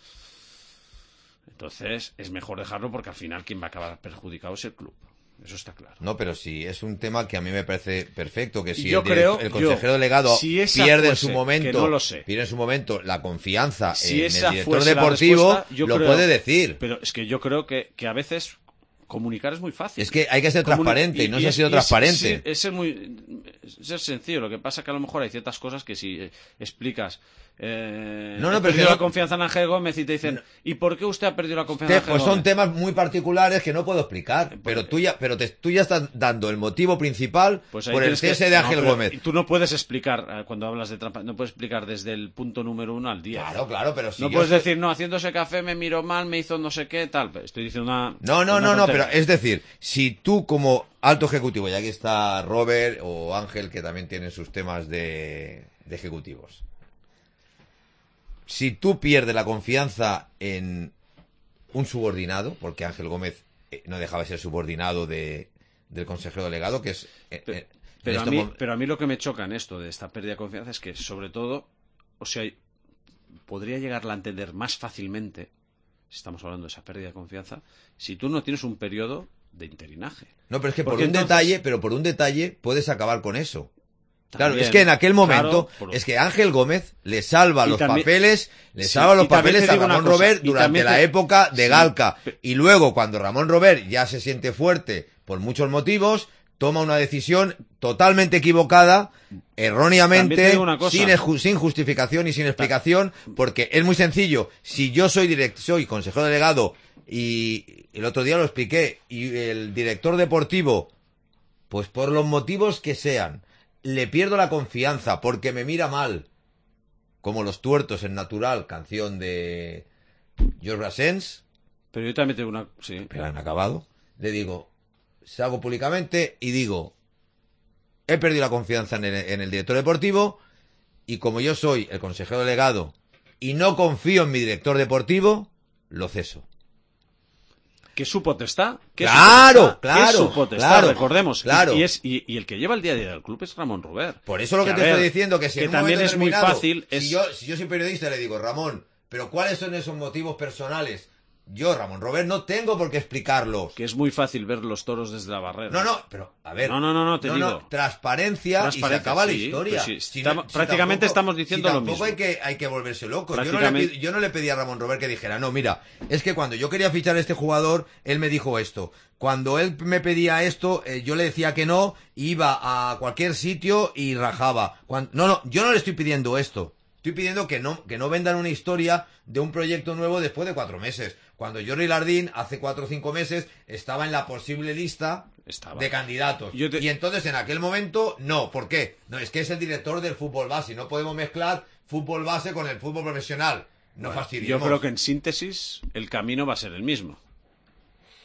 entonces es mejor dejarlo, porque al final quien va a acabar perjudicado es el club. Eso está claro. No, pero sí, es un tema que a mí me parece perfecto, que si yo el, creo, el consejero yo, delegado si pierde fuese, en su momento, no lo sé. pierde en su momento la confianza si en esa el director fuese deportivo, la yo lo creo, puede decir. Pero es que yo creo que, que a veces comunicar es muy fácil. Es que hay que ser Comuni transparente y, y no y se ha sido transparente. Es, es, es, muy, es sencillo. Lo que pasa es que a lo mejor hay ciertas cosas que si eh, explicas... Eh, no, no, he perdido no, la confianza en Ángel Gómez y te dicen, no, ¿y por qué usted ha perdido la confianza te, en Ángel pues Gómez? Son temas muy particulares que no puedo explicar, pues, pero tú ya, pero te, tú ya estás dando el motivo principal pues por el cese que, de Ángel no, Gómez. Y tú no puedes explicar, cuando hablas de trampa, no puedes explicar desde el punto número uno al diez. Claro, claro, pero si no puedes estoy... decir, no, haciéndose café me miró mal, me hizo no sé qué, tal. Estoy diciendo una... No, no, una no, no, tontería. pero es decir, si tú como alto ejecutivo, y aquí está Robert o Ángel, que también tienen sus temas de, de ejecutivos, si tú pierdes la confianza en un subordinado, porque Ángel Gómez no dejaba de ser subordinado de, del consejero delegado, que es... Pero, pero, a mí, pero a mí lo que me choca en esto de esta pérdida de confianza es que, sobre todo, o sea, podría llegarla a entender más fácilmente, si estamos hablando de esa pérdida de confianza, si tú no tienes un periodo de interinaje. No, pero es que por porque un entonces... detalle, pero por un detalle puedes acabar con eso. También, claro, es que en aquel momento, claro, por... es que Ángel Gómez le salva y los también, papeles, le sí, salva los papeles a Ramón cosa, Robert durante te... la época de sí, Galca. pero... Y luego, cuando Ramón Robert ya se siente fuerte por muchos motivos, toma una decisión totalmente equivocada, erróneamente, sin, sin justificación y sin explicación, porque es muy sencillo. Si yo soy direct, soy consejero delegado y el otro día lo expliqué, y el director deportivo, pues por los motivos que sean, le pierdo la confianza porque me mira mal, como Los tuertos en Natural, canción de George Brassens. Pero yo también tengo una... Sí. Pero han acabado. Le digo, salgo públicamente y digo, he perdido la confianza en el, en el director deportivo, y como yo soy el consejero delegado y no confío en mi director deportivo, lo ceso. Que es su potestad. Que claro, es su potestad, claro. Que es su potestad, claro, recordemos. Claro. Y, y, es, y, y el que lleva el día a día del club es Ramón Ruber. Por eso lo que, que te ver, estoy diciendo, que si que en un también es muy fácil. Si, es... yo, si yo soy periodista, le digo, Ramón, ¿pero cuáles son esos motivos personales? Yo, Ramón Robert, no tengo por qué explicarlos. Que es muy fácil ver los toros desde la barrera. No, no, pero, a ver. No, no, no, no te no, digo. No, transparencia, transparencia, y se acaba sí, la historia. Pues sí, si estamos, no, prácticamente si tampoco, estamos diciendo si lo mismo. Tampoco hay que, hay que volverse loco. Prácticamente... Yo, no le, yo no le pedí a Ramón Robert que dijera, no, mira, es que cuando yo quería fichar a este jugador, él me dijo esto. Cuando él me pedía esto, eh, yo le decía que no, iba a cualquier sitio y rajaba. Cuando, no, no, yo no le estoy pidiendo esto. Estoy pidiendo que no, que no vendan una historia de un proyecto nuevo después de cuatro meses. Cuando Jordi Lardín, hace cuatro o cinco meses, estaba en la posible lista estaba. de candidatos. Te... Y entonces, en aquel momento, no. ¿Por qué? No, es que es el director del fútbol base. No podemos mezclar fútbol base con el fútbol profesional. No bueno, fastidiemos. Yo creo que, en síntesis, el camino va a ser el mismo.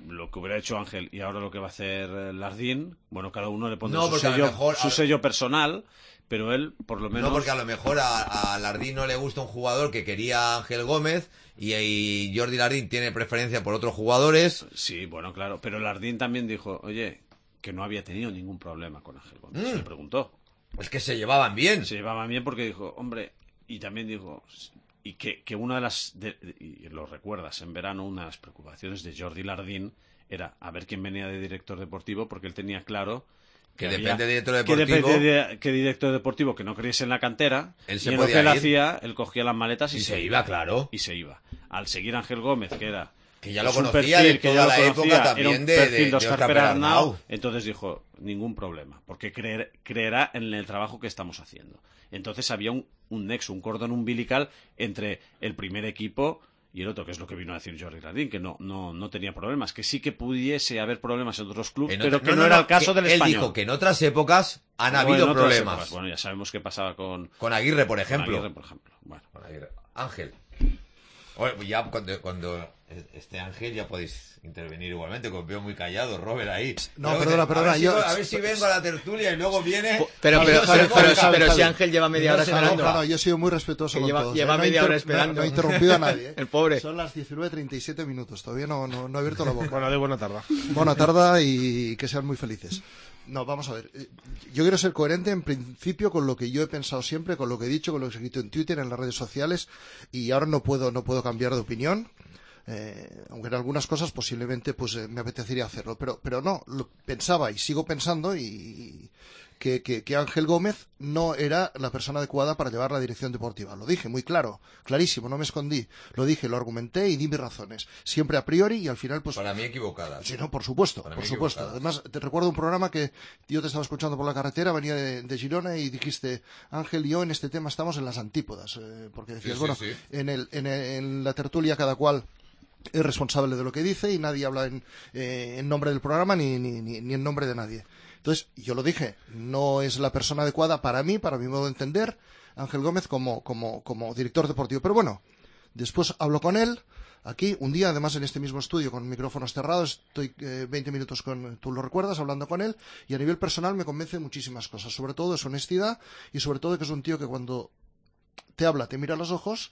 lo que hubiera hecho Ángel y ahora lo que va a hacer Lardín, bueno, cada uno le pondrá No, su, porque a lo sello, mejor- su sello personal, pero él, por lo menos... No, porque a lo mejor a, a Lardín no le gusta un jugador que quería Ángel Gómez y, y Jordi Lardín tiene preferencia por otros jugadores. Sí, bueno, claro, pero Lardín también dijo, oye, que no había tenido ningún problema con Ángel Gómez. Mm. Se le preguntó. Es que se llevaban bien. Se llevaban bien porque dijo, hombre, y también dijo, y que, que una de las, de, y lo recuerdas, en verano una de las preocupaciones de Jordi Lardín era a ver quién venía de director deportivo, porque él tenía claro Que había- depende de director que deportivo. depende de qué director deportivo que no creyese en la cantera, Él y se en lo podía que él ir. hacía, él cogía las maletas y, Y se iba, claro. Y se iba. Al seguir a Ángel Gómez, que era Que ya lo pues un conocía perfil de que toda ya lo la conocía, época era también un de- perfil de- de Óscar Óscar Perarnau, Perarnau. entonces dijo, ningún problema, porque creer- creerá en el trabajo que estamos haciendo. Entonces había un, un nexo, un cordón umbilical entre el primer equipo y el otro, que es lo que vino a decir Jordi Lardín, que no, no, no tenía problemas, que sí que pudiese haber problemas en otros clubes, En pero otra- que no, no, no, era no, el caso que del él Español. dijo que en otras épocas han Bueno, habido en otras problemas. épocas. Bueno, ya sabemos qué pasaba con... Con Aguirre, por con ejemplo. Aguirre, por ejemplo. Bueno. Con Aguirre. Ángel. Bueno, ya cuando, cuando este Ángel ya podéis intervenir igualmente, que os veo muy callado, Robert, ahí. No, Luego perdona, te- perdona, A ver, si, yo- a ver si vengo a la tertulia y luego viene... Pero- y pero- no se pero- corta. pero- pero si Ángel lleva media hora se esperando. No, no, yo he sido muy respetuoso Que con lleva- todos. lleva ¿eh? No he media inter- hora no- esperando. No, he interrumpido a nadie. ¿eh? El pobre. Son las diecinueve treinta y siete minutos. Todavía no, no, no he abierto la boca. Bueno, de buena tarde. Buena tarde y que sean muy felices. No, vamos a ver. Eh, Yo quiero ser coherente en principio con lo que yo he pensado siempre, con lo que he dicho, con lo que he escrito en Twitter, en las redes sociales, y ahora no puedo, no puedo cambiar de opinión. Eh, aunque en algunas cosas posiblemente pues eh, me apetecería hacerlo, pero pero no, lo pensaba y sigo pensando y que, que, que Ángel Gómez no era la persona adecuada para llevar la dirección deportiva. Lo dije muy claro, clarísimo, no me escondí. Lo dije, lo argumenté y di mis razones. Siempre a priori y al final pues... Para mí equivocadas. Sí, no, por supuesto, Para por mí supuesto. equivocadas. Además, te recuerdo un programa que yo te estaba escuchando por la carretera, venía de, de Girona y dijiste, Ángel y yo en este tema estamos en las antípodas, eh, porque decías, Sí, sí, bueno, sí. En, el, en, el- en la tertulia cada cual es responsable de lo que dice y nadie habla en, eh, en nombre del programa ni, ni, ni, ni en nombre de nadie. Entonces, yo lo dije, no es la persona adecuada para mí, para mi modo de entender, Ángel Gómez como, como, como director deportivo. Pero bueno, después hablo con él, aquí, un día, además en este mismo estudio, con micrófonos cerrados, estoy eh, veinte minutos con, tú lo recuerdas, hablando con él, y a nivel personal me convence muchísimas cosas, sobre todo de su honestidad y sobre todo de que es un tío que cuando te habla, te mira a los ojos,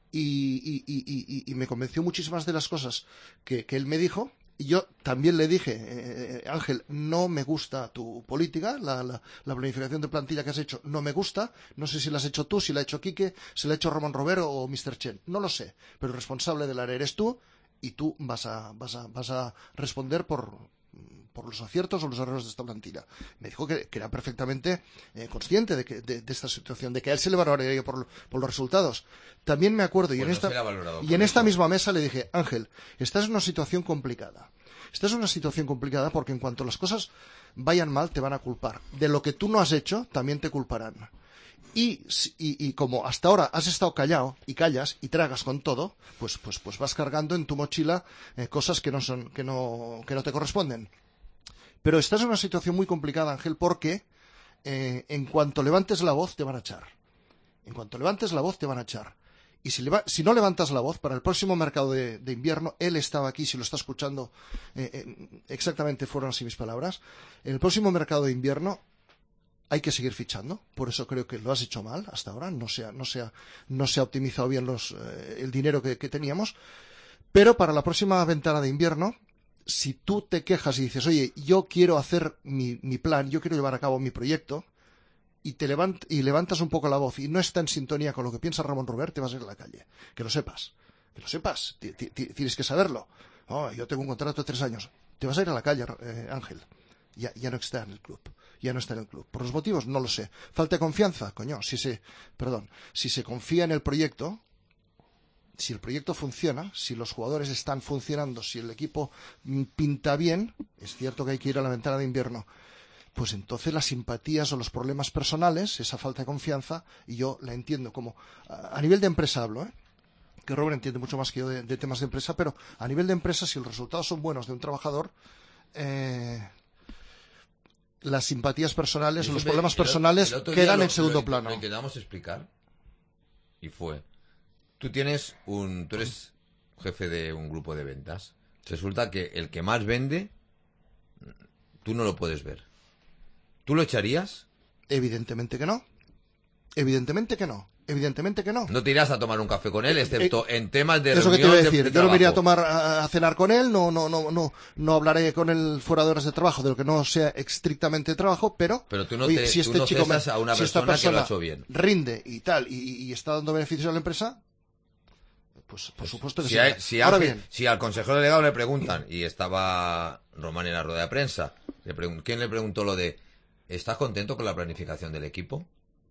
y, y, y, y, y me convenció muchísimas de las cosas que, que él me dijo. Y yo también le dije, eh, Ángel, no me gusta tu política, la, la, la planificación de plantilla que has hecho no me gusta, no sé si la has hecho tú, si la ha hecho Quique, si la ha hecho Ramón Robero o mister Chen, no lo sé, pero el responsable del área eres tú y tú vas a, vas a, vas a responder por, por los aciertos o los errores de esta plantilla. Me dijo que, que era perfectamente eh, consciente de, que, de, de esta situación, de que a él se le valoraría por, por los resultados. También me acuerdo, y Pues en no esta, se le ha valorado y por en esta eso. misma mesa le dije, Ángel, estás en una situación complicada. Estás en una situación complicada porque en cuanto las cosas vayan mal te van a culpar. De lo que tú no has hecho, también te culparán. Y, y, y como hasta ahora has estado callado y callas y tragas con todo, pues, pues, pues vas cargando en tu mochila eh, cosas que no son, que no, que no te corresponden. Pero estás en una situación muy complicada, Ángel, porque eh, en cuanto levantes la voz te van a echar. En cuanto levantes la voz te van a echar. Y si, leva- si no levantas la voz, para el próximo mercado de, de invierno, él estaba aquí, si lo está escuchando, eh, eh, exactamente fueron así mis palabras, en el próximo mercado de invierno hay que seguir fichando, por eso creo que lo has hecho mal hasta ahora, no se ha, no se ha, no se ha optimizado bien los, eh, el dinero que, que teníamos, pero para la próxima ventana de invierno, si tú te quejas y dices, oye, yo quiero hacer mi, mi plan, yo quiero llevar a cabo mi proyecto, y te levant y levantas un poco la voz y no está en sintonía con lo que piensa Ramón Robert, te vas a ir a la calle. Que lo sepas. Que lo sepas. T -t -t Tienes que saberlo. Oh, yo tengo un contrato de tres años. Te vas a ir a la calle, eh, Ángel. Ya, ya no está en el club. Ya no está en el club. ¿Por los motivos? No lo sé. ¿Falta de confianza? Coño, si se... Perdón. Si se confía en el proyecto, si el proyecto funciona, si los jugadores están funcionando, si el equipo mm, pinta bien, es cierto que hay que ir a la ventana de invierno, pues entonces las simpatías o los problemas personales, esa falta de confianza, y yo la entiendo como, a, a nivel de empresa hablo, ¿eh? Que Robert entiende mucho más que yo de, de temas de empresa, pero a nivel de empresa, si los resultados son buenos de un trabajador, eh, las simpatías personales o los Siempre- problemas el o- personales el otro día quedan lo- en segundo lo, plano. Lo intentamos explicar y fue, tú tienes un, tú eres jefe de un grupo de ventas Resulta que el que más vende, tú no lo puedes ver. ¿Tú lo echarías? Evidentemente que no. Evidentemente que no. Evidentemente que no. No te irás a tomar un café con él, excepto eh, en temas de eso reunión. Que te iba a decir, de, de yo no me iría a trabajo. tomar a, a cenar con él, no, no, no, no, no hablaré con él fuera de horas de trabajo, de lo que no sea estrictamente trabajo, pero, pero tú no, oye, te, si tú este no chico me, a una si persona, esta persona que lo ha hecho bien. rinde y tal, y, y está dando beneficios a la empresa, pues por supuesto que si sí. Hay, si, Ahora Ángel, bien, si al consejero delegado le preguntan, y estaba Román en la rueda de prensa, le pregun- ¿quién le preguntó lo de ¿estás contento con la planificación del equipo?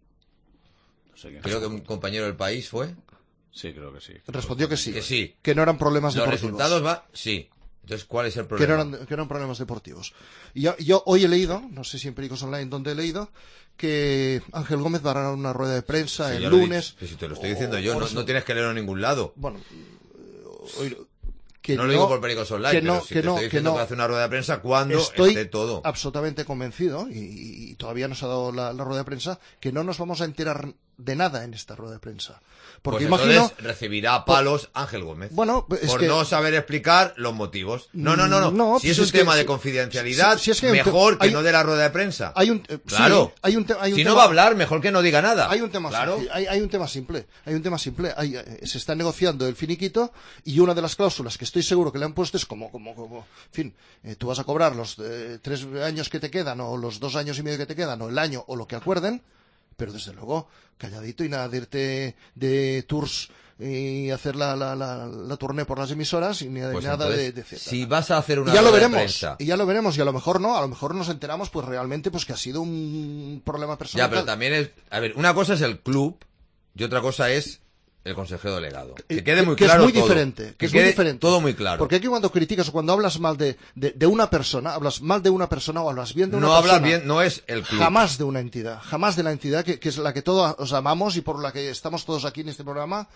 No sé qué. Creo que un compañero del País fue. Sí, creo que sí. respondió que sí. Que sí. Que no eran problemas Los deportivos. resultados va, sí. Entonces, ¿cuál es el Que problema? no, eran, que no eran problemas deportivos. Y yo, yo hoy he leído, no sé si en Pericos Online donde he leído, que Ángel Gómez va a dar una rueda de prensa Sí, el ya lo he lunes. dicho. Si te lo estoy diciendo yo, o- no, o- no tienes que leerlo en ningún lado. Bueno, hoy, que no lo digo por Pericos Online, que no, pero si que te no, estoy que diciendo no. que hace una rueda de prensa cuando Estoy esté todo. absolutamente convencido, y, y todavía no se ha dado la, la rueda de prensa, que no nos vamos a enterar de nada en esta rueda de prensa. Porque Pues imagino... entonces recibirá palos Ángel Gómez. Bueno, es por que... no saber explicar los motivos. No, no, no, no. No, si pues es un es que tema si- de confidencialidad, si- si es que hay un te- mejor que hay- no dé la rueda de prensa. Hay un, eh, Claro. sí, hay un te- hay un si tema- no va a hablar, mejor que no diga nada. Hay un tema Claro. simple, hay, hay un tema simple, hay un tema simple. Hay, eh, se está negociando el finiquito y una de las cláusulas que estoy seguro que le han puesto es como, como, como, en fin, eh, tú vas a cobrar los eh, tres años que te quedan o los dos años y medio que te quedan o el año o lo que acuerden, pero desde luego calladito y nada de irte de tours y hacer la, la, la, la tournée por las emisoras y ni Pues nada entonces, de, de etcétera. si vas a hacer una y ya lo rueda de veremos prensa. y ya lo veremos y a lo mejor no, a lo mejor nos enteramos pues realmente pues que ha sido un problema personal. Ya, pero también es... A ver, una cosa es el club y otra cosa es el consejero delegado. Que quede muy que claro es muy todo. diferente, que, Que es muy quede diferente. todo muy claro. Porque aquí cuando criticas o cuando hablas mal de, de, de una persona, hablas mal de una persona o hablas bien de una No persona. hablas bien, no es el club. Jamás de una entidad, jamás de la entidad que, que es la que todos amamos y por la que estamos todos aquí en este programa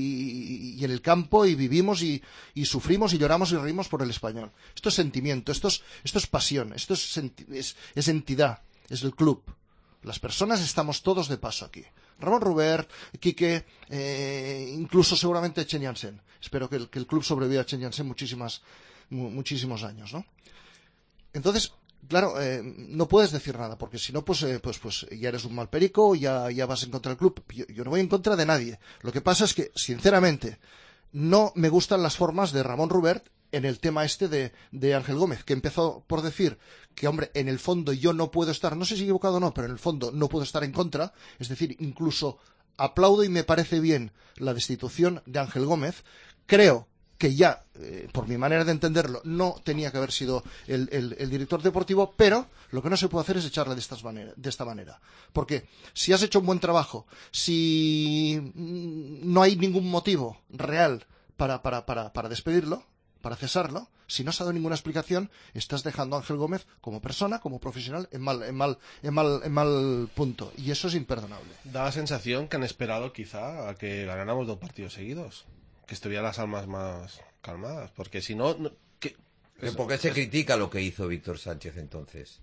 y, y en el campo y vivimos y, y sufrimos y lloramos y reímos por el español. Esto es sentimiento, esto es, esto es pasión, esto es, senti- es, es entidad, es el club. Las personas estamos todos de paso aquí. Ramón Rubert, Quique, eh, incluso seguramente Chen Jansen. Espero que el, que el club sobreviva a Chen Jansen muchísimas, mu- muchísimos años, ¿no? Entonces, claro, eh, no puedes decir nada, porque si no, pues, eh, pues, pues ya eres un mal perico, ya, ya vas en contra del club. Yo, yo no voy en contra de nadie. Lo que pasa es que, sinceramente, no me gustan las formas de Ramón Rubert en el tema este de, de Ángel Gómez, que empezó por decir que, hombre, en el fondo yo no puedo estar, no sé si he equivocado o no, pero en el fondo no puedo estar en contra, es decir, incluso aplaudo y me parece bien la destitución de Ángel Gómez, creo que ya, eh, por mi manera de entenderlo, no tenía que haber sido el, el, el director deportivo, pero lo que no se puede hacer es echarle de, estas manera, de esta manera. Porque si has hecho un buen trabajo, si mm, no hay ningún motivo real para, para, para, para despedirlo, para cesarlo, si no has dado ninguna explicación, estás dejando a Ángel Gómez como persona, como profesional, en mal, en mal, en mal, en mal punto. Y eso es imperdonable. Da la sensación que han esperado quizá a que ganáramos dos partidos seguidos. Que estuvieran las almas más calmadas. Porque si no... no ¿qué? ¿Pero ¿Por qué se critica lo que hizo Víctor Sánchez entonces?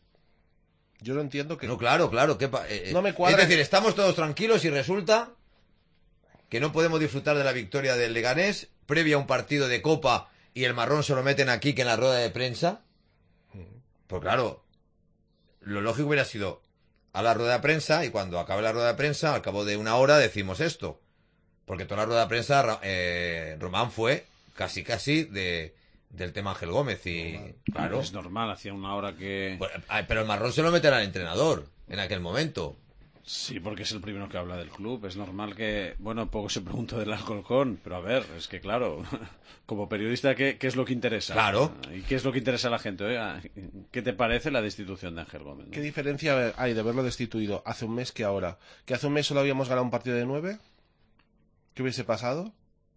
Yo no entiendo que... No, claro, claro. ¿qué pa- eh, No me cuadra- Es decir, estamos todos tranquilos y resulta que no podemos disfrutar de la victoria del Leganés previa a un partido de Copa y el marrón se lo meten aquí que en la rueda de prensa. Pues claro, lo lógico hubiera sido a la rueda de prensa y cuando acabe la rueda de prensa, al cabo de una hora, decimos esto. Porque toda la rueda de prensa, Ra- eh, Román fue casi casi de, del tema Ángel Gómez y claro. Es normal, hacía una hora que... Pues, ay, pero el marrón se lo meterá al entrenador en aquel momento. Sí, porque es el primero que habla del club. Es normal que, bueno, poco se pregunta del Alcorcón, pero a ver, es que claro, como periodista, ¿qué, qué es lo que interesa? Claro. ¿Y qué es lo que interesa a la gente? Oiga, ¿qué te parece la destitución de Ángel Gómez? ¿no? ¿Qué diferencia hay de verlo destituido hace un mes que ahora? ¿Que hace un mes solo habíamos ganado un partido de nueve? ¿Qué hubiese pasado?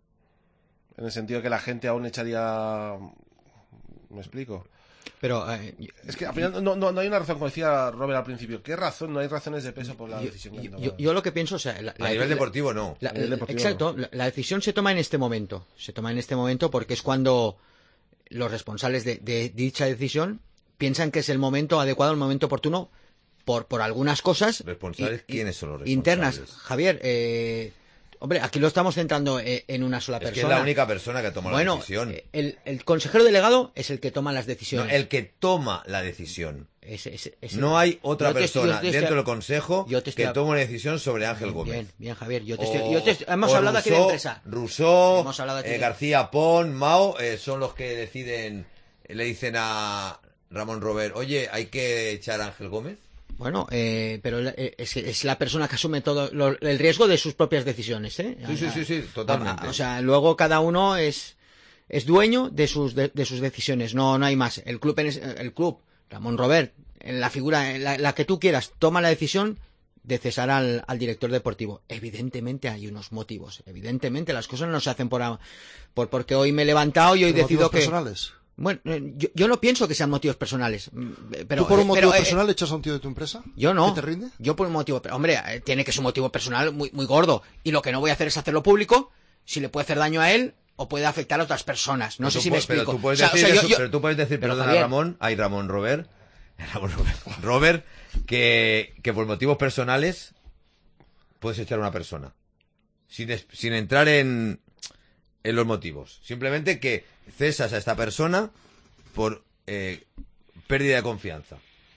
En el sentido que la gente aún echaría... ¿Me explico? Pero eh, es que al final no, no, no hay una razón, como decía Robert al principio. ¿Qué razón? No hay razones de peso por la yo, decisión que han yo, tomado. yo lo que pienso, o sea, la, A la, nivel la, deportivo no. La, A nivel deportivo exacto, no. La, la decisión se toma en este momento. Se toma en este momento porque es cuando los responsables de, de dicha decisión piensan que es el momento adecuado, el momento oportuno, por, por algunas cosas ¿Responsables? y- ¿Quiénes son los internas. responsables? Javier, eh, Hombre, aquí lo estamos centrando eh, en una sola es persona. que es la única persona que toma bueno, la decisión. eh, el, el consejero delegado es el que toma las decisiones. No, el que toma la decisión. Ese, ese, ese, no hay otra yo te estoy- persona yo te estoy- dentro del consejo yo te estoy- que tome una decisión sobre Ángel Gómez. Bien, bien, Javier. Yo te O- estoy- yo te estoy- hemos o hablado aquí de Rousseau- empresa. Rousseau, Hemos hablado aquí eh, de- García Pon, Mao, eh, son los que deciden, eh, le dicen a Ramón Robert, oye, hay que echar a Ángel Gómez. Bueno, eh, pero eh, es, es la persona que asume todo lo- el riesgo de sus propias decisiones, ¿eh? Sí, sí, sí, sí, totalmente. O sea, luego cada uno es es dueño de sus de, de sus decisiones. No no hay más. El club en es- el club Ramón Robert, en la figura en la, la que tú quieras, toma la decisión de cesar al, al director deportivo. Evidentemente hay unos motivos. Evidentemente las cosas no se hacen por a- por porque hoy me he levantado y hoy ¿Pero decido motivos que personales? Bueno, eh, yo, yo no pienso que sean motivos personales. mm, Pero, ¿Tú por un eh, motivo pero, eh, personal echas a un tío de tu empresa? Yo no. ¿Que te rinde? Yo por un motivo... pero, hombre, eh, tiene que ser un motivo personal muy, muy gordo. Y lo que no voy a hacer es hacerlo público si le puede hacer daño a él o puede afectar a otras personas. No Pero sé tú si me pu- pero explico. tú puedes O sea, o decir, sea, yo- eso, yo- pero tú puedes decir, Pero, perdona Javier, Ramón, hay Ramón Robert, Ramón Robert, Robert, que, que por motivos personales puedes echar a una persona. Sin, es- sin entrar en, en los motivos. Simplemente que cesas a esta persona por eh, pérdida de confianza.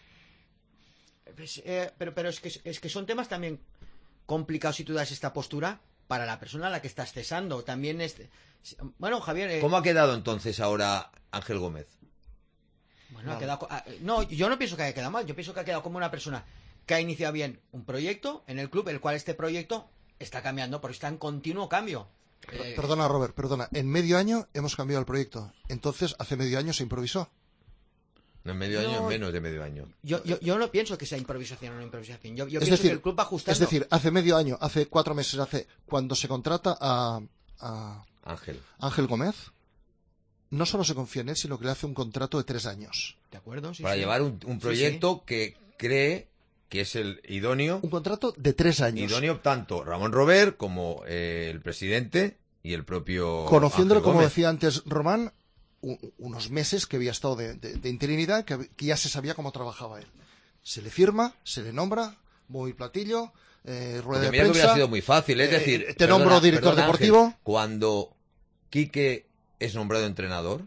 Pues, eh, pero pero es, que, es que son temas también complicados si tú das esta postura para la persona a la que estás cesando. También es... Bueno, Javier... eh, ¿Cómo ha quedado entonces ahora Ángel Gómez? Bueno, ha quedado co- ah, no, yo no pienso que haya quedado mal. Yo pienso que ha quedado como una persona que ha iniciado bien un proyecto en el club, el cual este proyecto está cambiando, porque está en continuo cambio. Eh, Perdona, Robert, perdona. En medio año hemos cambiado el proyecto. Entonces, hace medio año se improvisó. No en medio año, No, en menos de medio año. Yo, yo, yo no pienso que sea improvisación o no improvisación. Yo, yo es pienso decir, que el club va ajustando. es decir, hace medio año, hace cuatro meses, hace cuando se contrata a, a Ángel. Ángel Gómez, no solo se confía en él, sino que le hace un contrato de tres años. ¿De acuerdo? Sí, Para sí. llevar un, un Sí, proyecto sí. que cree que es el idóneo. Un contrato de tres años. Idóneo tanto Ramón Robert como eh, el presidente y el propio Conociéndolo, Ángel como Gómez. decía antes Román, u- unos meses que había estado de, de- de interinidad, que, hab- que ya se sabía cómo trabajaba él. Se le firma, se le nombra, muy platillo, eh, rueda Porque de mira que prensa. hubiera sido muy fácil, es eh, decir, te perdona, nombro director perdona, Ángel, deportivo. cuando Quique es nombrado entrenador,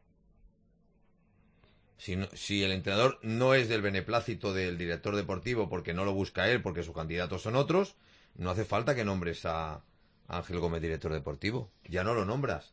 si, no- si el entrenador no es del beneplácito del director deportivo porque no lo busca él, porque sus candidatos son otros, no hace falta que nombres a Ángel Gómez director deportivo. Ya no lo nombras.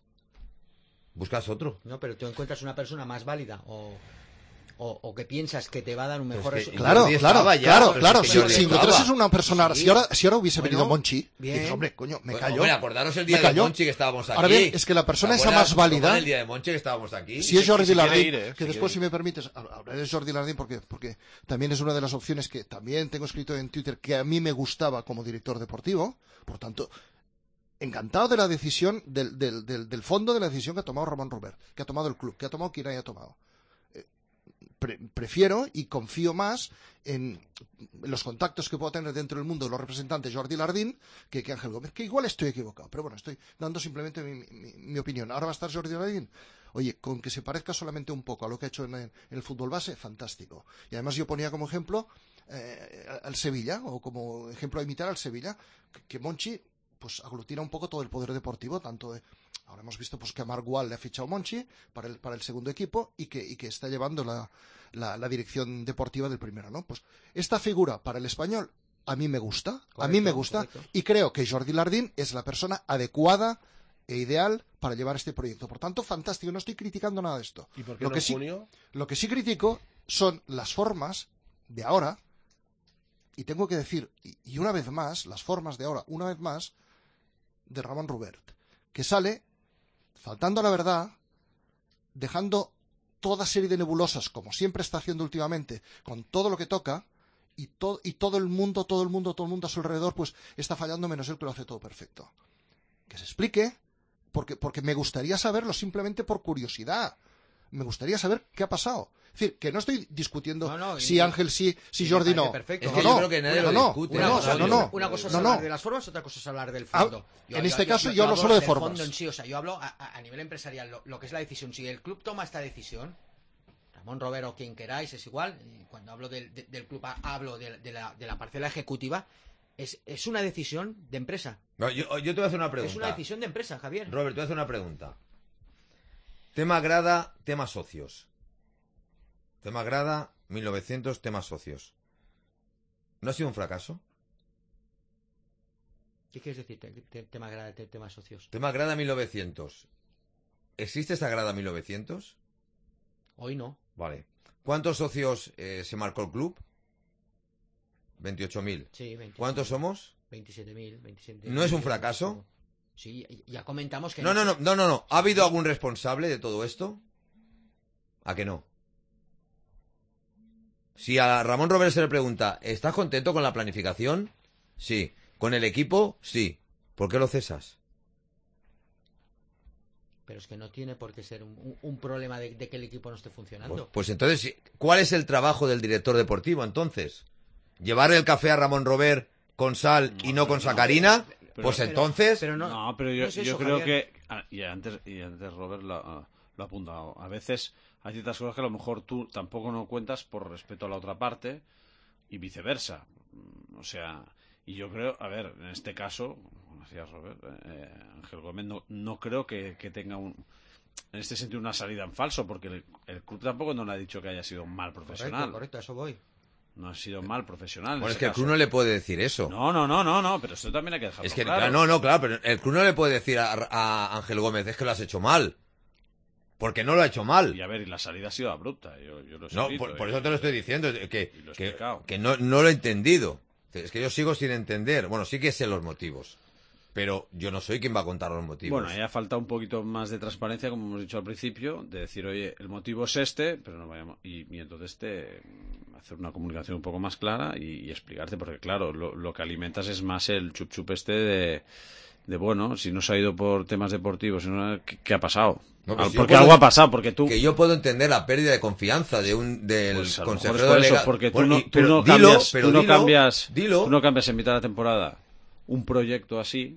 Buscas otro. No, pero tú encuentras una persona más válida o, o, o que piensas que te va a dar un mejor es que- resultado. Claro, Jordi claro, estaba ya, claro, pero claro. si es Si, que Jordi si encontrases estaba. una persona, Sí. si ahora, si ahora hubiese Bueno, venido Monchi, bien. dices, hombre, coño, me Bueno, callo. hombre, acordaros el día Me de callo. Monchi que estábamos aquí. Ahora bien, es que la persona ¿Te esa acuerdas más válida, cómo era el día de Monchi que estábamos aquí? si es Jordi si quiere Lardín, ir, eh, si que quiere después, ir. si me permites, hablaré de Jordi Lardín porque, porque también es una de las opciones que también tengo escrito en Twitter que a mí me gustaba como director deportivo, por tanto, encantado de la decisión, del, del, del, del fondo de la decisión que ha tomado Ramón Robert, que ha tomado el club, que ha tomado quien haya tomado. Eh, pre- prefiero y confío más en los contactos que puedo tener dentro del mundo de los representantes Jordi Lardín que, que Ángel Gómez, que igual estoy equivocado, pero bueno, estoy dando simplemente mi, mi, mi opinión. Ahora va a estar Jordi Lardín. Oye, con que se parezca solamente un poco a lo que ha hecho en, en el fútbol base, fantástico. Y además yo ponía como ejemplo eh, al Sevilla, o como ejemplo a imitar al Sevilla, que, que Monchi pues aglutina un poco todo el poder deportivo, tanto de... Ahora hemos visto pues que a Marc Gual le ha fichado Monchi para el, para el segundo equipo y que, y que está llevando la, la, la dirección deportiva del primero, ¿no? Pues esta figura para el español a mí me gusta, Correcto, a mí me gusta, correcto. y creo que Jordi Lardín es la persona adecuada e ideal para llevar este proyecto. Por tanto, fantástico, no estoy criticando nada de esto. ¿Y por qué Lo no que en sí, junio? lo que sí critico son las formas de ahora, y tengo que decir, y, y una vez más, las formas de ahora, una vez más, de Ramón Robert, que sale faltando a la verdad, dejando toda serie de nebulosas, como siempre está haciendo últimamente, con todo lo que toca, y, to- y todo el mundo, todo el mundo, todo el mundo a su alrededor, pues está fallando menos él que lo hace todo perfecto. Que se explique, porque, porque me gustaría saberlo simplemente por curiosidad. Me gustaría saber qué ha pasado. Es decir, que no estoy discutiendo No, no, y- si Ángel sí, si y me Jordi parece no. perfecto. Es No, que no, yo creo que nadie no, lo no, discute. Una no, cosa, no, no, una cosa es no, hablar no. de las formas, otra cosa es hablar del Ah, fondo. en este caso yo no hablo solo de del formas. fondo en sí, o sea, yo hablo a, a- a nivel empresarial, lo, lo que es la decisión. Si el club toma esta decisión, Ramón Robert o quien queráis, es igual, y cuando hablo del, de- del club ha- hablo de, de la, de la parcela ejecutiva, es, es una decisión de empresa. No, yo, yo te voy a hacer una pregunta. Es una decisión de empresa, Javier. Robert, te voy a hacer una pregunta. Tema grada, tema socios. Tema grada, mil novecientos, tema socios. ¿No ha sido un fracaso? ¿Qué quieres decir? Te, te, tema grada, te, tema socios. Tema grada mil novecientos. ¿Existe esa grada mil novecientos? Hoy no. Vale. ¿Cuántos socios eh, se marcó el club? veintiocho mil. Sí, veintiocho. ¿Cuántos somos? veintisiete mil. veintisiete, ¿No es un fracaso? Sí, ya comentamos que... No, no, no, no, no, no. ¿Ha habido algún responsable de todo esto? ¿A que no? Si a Ramón Robert se le pregunta, ¿estás contento con la planificación? Sí. ¿Con el equipo? Sí. ¿Por qué lo cesas? Pero es que no tiene por qué ser un, un problema de, de que el equipo no esté funcionando. Pues, pues entonces, ¿cuál es el trabajo del director deportivo entonces? ¿Llevarle el café a Ramón Robert con sal y no con sacarina? Pero- Pues pero- entonces... pero no, no, pero yo, no es eso, yo creo Javier. que ah, y antes y antes Robert lo, ah, lo ha apuntado. A veces hay ciertas cosas que a lo mejor tú tampoco no cuentas por respeto a la otra parte y viceversa. Mm, O sea, y yo creo, a ver, en este caso, como decía Robert, eh, Ángel Gómez no, no creo que, que tenga un en este sentido una salida en falso, porque el, el club tampoco no le ha dicho que haya sido un mal profesional. Correcto, correcto, a eso voy. No ha sido mal profesional. en Bueno, es ese que el caso. club no le puede decir eso. No, no, no, no, no, pero eso también hay que dejarlo Es que, claro. claro, no, no, claro, pero el club no le puede decir a, a Ángel Gómez, es que lo has hecho mal. Porque no lo ha hecho mal. Y a ver, y la salida ha sido abrupta. Yo, yo lo he No, escrito, por, por y- eso te lo estoy diciendo, que, lo he que, explicado. que no, no lo he entendido. Es que yo sigo sin entender. Bueno, sí que sé los motivos. Pero yo no soy quien va a contar los motivos. Bueno, ahí ha faltado un poquito más de transparencia, como hemos dicho al principio, de decir, oye, el motivo es este, pero no vayamos. Y, y entonces te, hacer una comunicación un poco más clara y, y explicarte, porque claro, lo, lo que alimentas es más el chup chup este de, de bueno, si no se ha ido por temas deportivos, si no, ¿qué, qué ha pasado? No, pues Al- yo porque puedo- algo ha pasado, porque tú. Que yo puedo entender la pérdida de confianza de un del Pues a lo mejor consejero es por eso, delegado. porque tú Bueno, no, y- tú pero no dilo, cambias, pero tú no dilo, cambias, dilo. tú no cambias en mitad de la temporada un proyecto así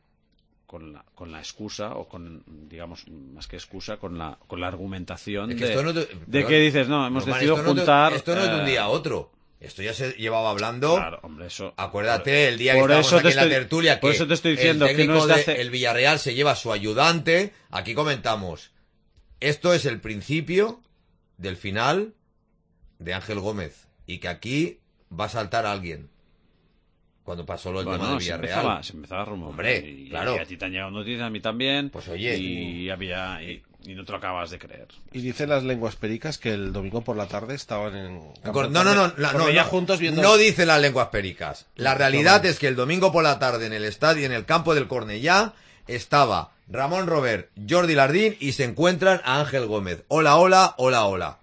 con la, con la excusa o con, digamos, más que excusa, con la, con la argumentación Es que de, esto no te- de pero- que dices, no, hemos Norman, decidido esto no te- juntar. esto no es de un eh, día a otro. Esto ya se llevaba hablando. Claro, hombre, eso. Acuérdate, el día que por estábamos eso aquí te en la estoy- tertulia, por que eso te estoy diciendo el que técnico no es de de hace- el Villarreal se lleva a su ayudante. Aquí comentamos. Esto es el principio del final de Ángel Gómez. Y que aquí va a saltar alguien. Cuando pasó lo del Bueno, tema de se Villarreal. empezaba, se empezaba a rumorar. Hombre, y, claro. y a ti te han llegado noticias, a mí también. Pues oye. Y había. Y, y no te lo acabas de creer. Y dicen las lenguas pericas que el domingo por la tarde estaban en... Cor- No, no, no, la- no, ya no, juntos viendo... no dicen las lenguas pericas. La No, realidad no. es que el domingo por la tarde en el estadio, en el campo del Cornellá, estaba Ramón Robert, Jordi Lardín y se encuentran a Ángel Gómez. Hola, hola, hola, hola.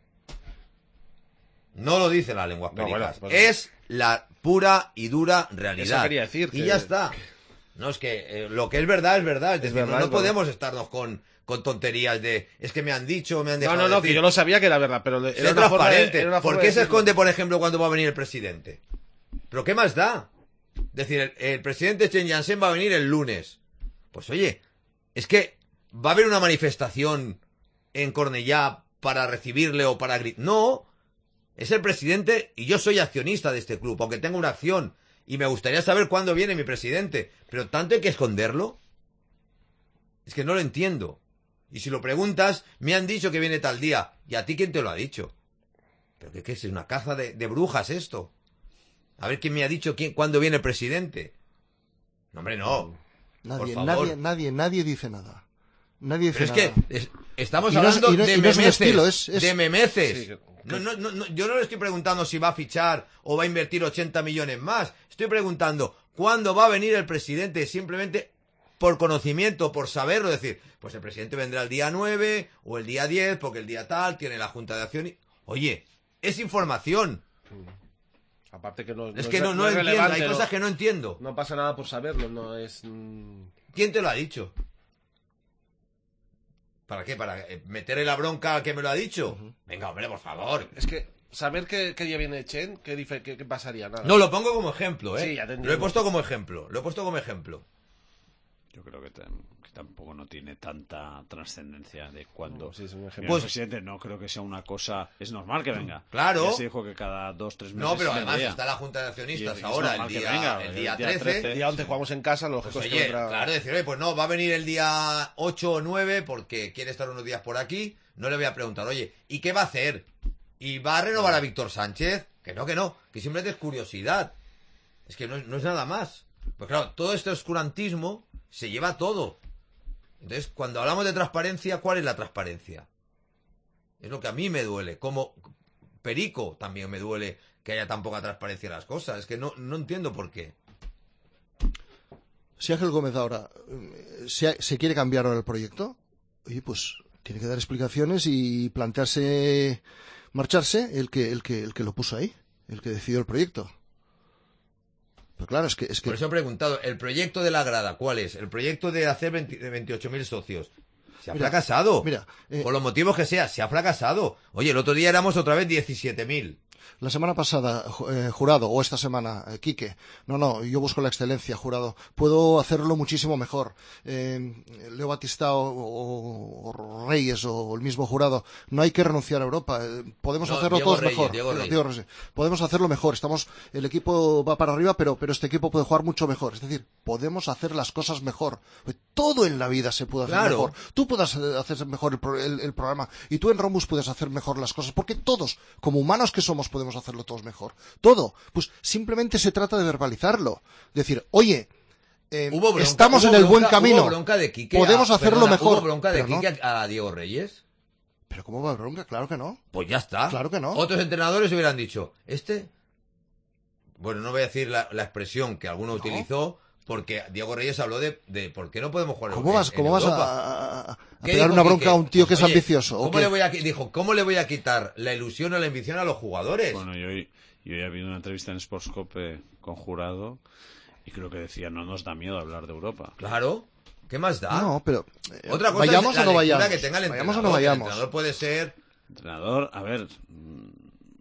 No lo dicen las lenguas No, pericas. bueno, pues- Es la pura y dura realidad. Eso quería decir, Y que- ya está. No, es que eh, lo que es verdad es verdad. Es decir, verdad, no, no es verdad. podemos estarnos con, con tonterías de es que me han dicho, me han No, dejado no, no, decir. que yo lo sabía que era verdad, pero Sé era una forma de- transparente. era una ¿Por forma qué de se decirlo. esconde, por ejemplo, cuando va a venir el presidente? ¿Pero qué más da? Es decir, el, el presidente Chen Yansen va a venir el lunes. Pues oye, es que va a haber una manifestación en Cornellá para recibirle o para gritar. No, es el presidente y yo soy accionista de este club, aunque tengo una acción. Y me gustaría saber cuándo viene mi presidente. Pero tanto hay que esconderlo. Es que no lo entiendo. Y si lo preguntas, me han dicho que viene tal día. ¿Y a ti quién te lo ha dicho? ¿Pero qué, qué es? ¿Una caza de, de brujas esto? A ver quién me ha dicho quién, cuándo viene el presidente. No, hombre, no. Nadie, Por favor. nadie, nadie, nadie dice nada. Nadie Pero dice es nada. que es- estamos Y no es- hablando y no- de y no es un memeces. estilo, es- es- De memeces. Sí, que- No, no, no, no, yo no le estoy preguntando si va a fichar o va a invertir ochenta millones más. Estoy preguntando cuándo va a venir el presidente, simplemente por conocimiento, por saberlo. Decir, pues el presidente vendrá el día nueve o el día diez, porque el día tal tiene la junta de acción. Y... Oye, es información. Aparte que no, Es que no, no es entiendo, relevante, hay no- cosas que no entiendo. No pasa nada por saberlo, no es... mm, ¿Quién te lo ha dicho? ¿Para qué? ¿Para eh, meterle la bronca al que me lo ha dicho? Venga, hombre, por favor. Es que saber qué, qué día viene Chen, ¿qué, dife- qué, qué pasaría? Nada. No, lo pongo como ejemplo, ¿eh? Sí, ya te Lo he entiendo. puesto como ejemplo, lo he puesto como ejemplo. Yo creo que, te- que tampoco no tiene tanta trascendencia de cuando No, sí, es un ejemplo. viene Pues- el presidente. No creo que sea una cosa. Es normal que venga. Claro. Ya se dijo que cada dos, tres meses. No, pero además vendría. está la Junta de Accionistas Y es ahora, el normal que día, venga, el día trece. El día once jugamos en casa, lo Pues lógico es oye, que vendrá- claro, decir, oye, pues no, va a venir el día ocho o nueve porque quiere estar unos días por aquí. No le voy a preguntar, oye, ¿y qué va a hacer? ¿Y va a renovar a Víctor Sánchez? Que no, que no, que simplemente es curiosidad. Es que no, es- no es nada más. Pues claro, todo este oscurantismo se lleva todo. Entonces, cuando hablamos de transparencia, ¿cuál es la transparencia? Es lo que a mí me duele. Como Perico también me duele que haya tan poca transparencia en las cosas. Es que no, no entiendo por qué. Si Ángel Gómez ahora eh, se, se quiere cambiar ahora el proyecto, oye, pues tiene que dar explicaciones y plantearse marcharse el que el que el que lo puso ahí, el que decidió el proyecto. Pero claro, es que es que Por eso he preguntado, ¿el proyecto de la grada cuál es? ¿El proyecto de hacer veinte de veintiocho mil socios? Se ha Mira, fracasado. mira, eh, por los motivos que sea, se ha fracasado. Oye, el otro día éramos otra vez diecisiete mil. la semana pasada, ju- eh, jurado, o esta semana, eh, Quique, no, no, yo busco la excelencia, jurado, puedo hacerlo muchísimo mejor. Eh, Leo Batistao o, o Reyes o el mismo jurado, no hay que renunciar a Europa, eh, podemos No, hacerlo Diego todos Reyes, mejor. Diego Pero, Reyes. Diego Reyes, podemos hacerlo mejor, estamos, el equipo va para arriba, pero, pero este equipo puede jugar mucho mejor. Es decir, podemos hacer las cosas mejor. Todo en la vida se puede hacer Claro. mejor. Tú puedes eh, hacer mejor el, pro- el- el programa y tú en Romus puedes hacer mejor las cosas, porque todos, como humanos que somos, podemos hacerlo todos mejor. Todo. Pues simplemente se trata de verbalizarlo. Decir, oye, eh, Hubo bronca- estamos hubo en el buen bronca- camino. Hubo bronca de Quique podemos a- hacerlo perdona, mejor. ¿Hubo bronca de Pero no. Quique a, a Diego Reyes? ¿Pero cómo va a haber bronca? Claro que no. Pues ya está. Claro que no. Otros entrenadores hubieran dicho, este... Bueno, no voy a decir la, la expresión que alguno utilizó, porque Diego Reyes habló de, de por qué no podemos jugar ¿Cómo en- vas, en cómo vas Europa. a, a- a ¿Qué pegar dijo una bronca Quique? a un tío que es Oye, ambicioso? ¿o ¿cómo qué? le voy a, qui- dijo, ¿cómo le voy a quitar la ilusión o la ambición a los jugadores? Bueno, yo, yo ya he habido una entrevista en Sportscope con Jurado y creo que decía, no nos da miedo hablar de Europa. Claro. ¿Qué más da? No, pero eh, Otra cosa vayamos es la o no lectura vayamos. que tenga el Vayamos o entrenador, no que el vayamos. entrenador puede ser... Entrenador, a ver, mm,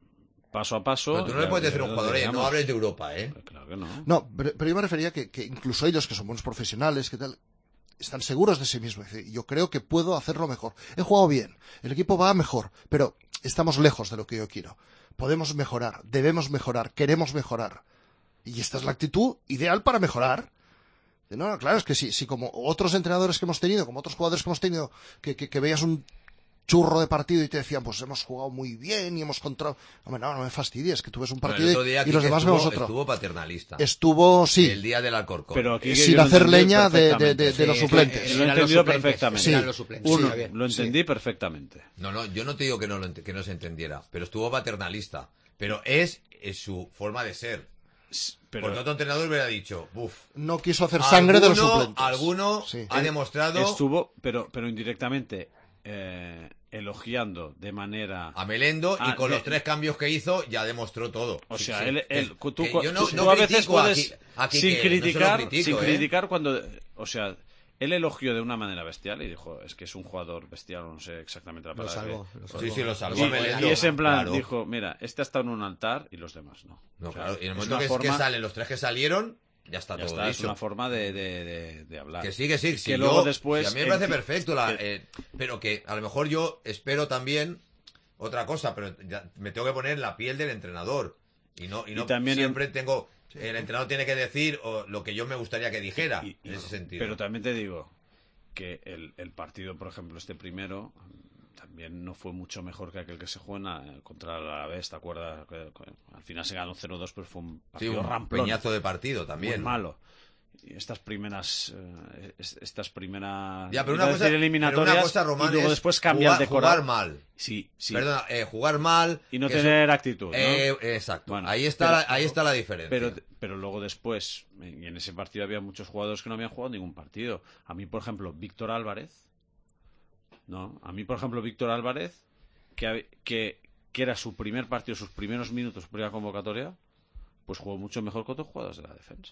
paso a paso. Pero tú no le ya- puedes decir a ya un jugador, "Oye, no llegamos". hables de Europa, ¿eh? Claro que no. No, pero, pero yo me refería que, que incluso ellos, que son buenos profesionales, que tal, están seguros de sí mismos. Es decir, yo creo que puedo hacerlo mejor. He jugado bien, el equipo va mejor, pero estamos lejos de lo que yo quiero. Podemos mejorar, debemos mejorar, queremos mejorar. Y esta es la actitud ideal para mejorar. No, no, claro, es que si, si como otros entrenadores que hemos tenido, como otros jugadores que hemos tenido, que, que, que veías un churro de partido y te decían, pues hemos jugado muy bien y hemos controlado. Hombre, no, no me fastidies, que tú ves un Bueno, partido el otro día y Quique los demás estuvo, vemos otro. Estuvo paternalista. Estuvo, sí. El día del Alcorcón. Pero aquí Sin yo lo hacer entendí leña de, de, de, perfectamente. de los Sí, suplentes. Lo he Eran los entendido suplentes, perfectamente. eran los suplentes, Uno, sí, Javier. lo entendí perfectamente. No, no, yo no te digo que no, lo ent- que no se entendiera, pero estuvo paternalista. Pero es, es su forma de ser. Pero- Porque otro entrenador hubiera dicho, buf. No quiso hacer sangre de los alguno- suplentes. Alguno Sí. ha demostrado Estuvo, pero, pero indirectamente, eh, elogiando de manera... a Melendo y Ah, con de- los tres cambios que hizo ya demostró todo. O Sí, sea, sí. él, él- Que- tú, que cu- yo no, tú no a veces critico a puedes, Qui- a Quique, sin no se lo criticar, critico, sin ¿eh? criticar cuando, o sea, él elogió de una manera bestial y dijo, es que es un jugador bestial, no sé exactamente la Lo palabra. salvó, que- lo salvó. Sí, sí, lo salvó Y, a Melendo. y es en plan, Claro. dijo, mira, este ha estado en un altar y los demás no. No, O sea, claro. Y en el es momento una que, forma- que salen los tres que salieron, ya está ya todo está, es dicho. una forma de, de, de, de hablar. Que sí, que sí. Que sí, luego yo- después... sí, a mí me parece enti- perfecto, la, que- eh, pero que a lo mejor yo espero también otra cosa, pero ya me tengo que poner en la piel del entrenador. Y no, y no Y también siempre tengo... El entrenador tiene que decir o, lo que yo me gustaría que dijera, Y- y- en ese sentido. Pero también te digo que el, el partido, por ejemplo, este primero, también no fue mucho mejor que aquel que se juega contra el Alavés, ¿te acuerdas? Que- que al final se ganó cero dos, pero fue un Sí, partido un ramplón, peñazo de partido también. muy malo. Y estas primeras eh, es- estas primeras Ya, pero iba una a cosa, decir pero eliminatorias una cosa, Román, y luego es después cambiar jugar, de decorar. jugar mal. Sí, sí. Perdona, eh, jugar mal. Y no que tener eso- actitud, ¿no? Eh, exacto. Bueno, ahí está, pero- la, ahí está la diferencia. Pero, pero luego después, y en ese partido había muchos jugadores que no habían jugado ningún partido. A mí, por ejemplo, Víctor Álvarez, ¿no? A mí, por ejemplo, Víctor Álvarez, que, hab- que, que era su primer partido, sus primeros minutos, su primera convocatoria, pues jugó mucho mejor que otros jugadores de la defensa.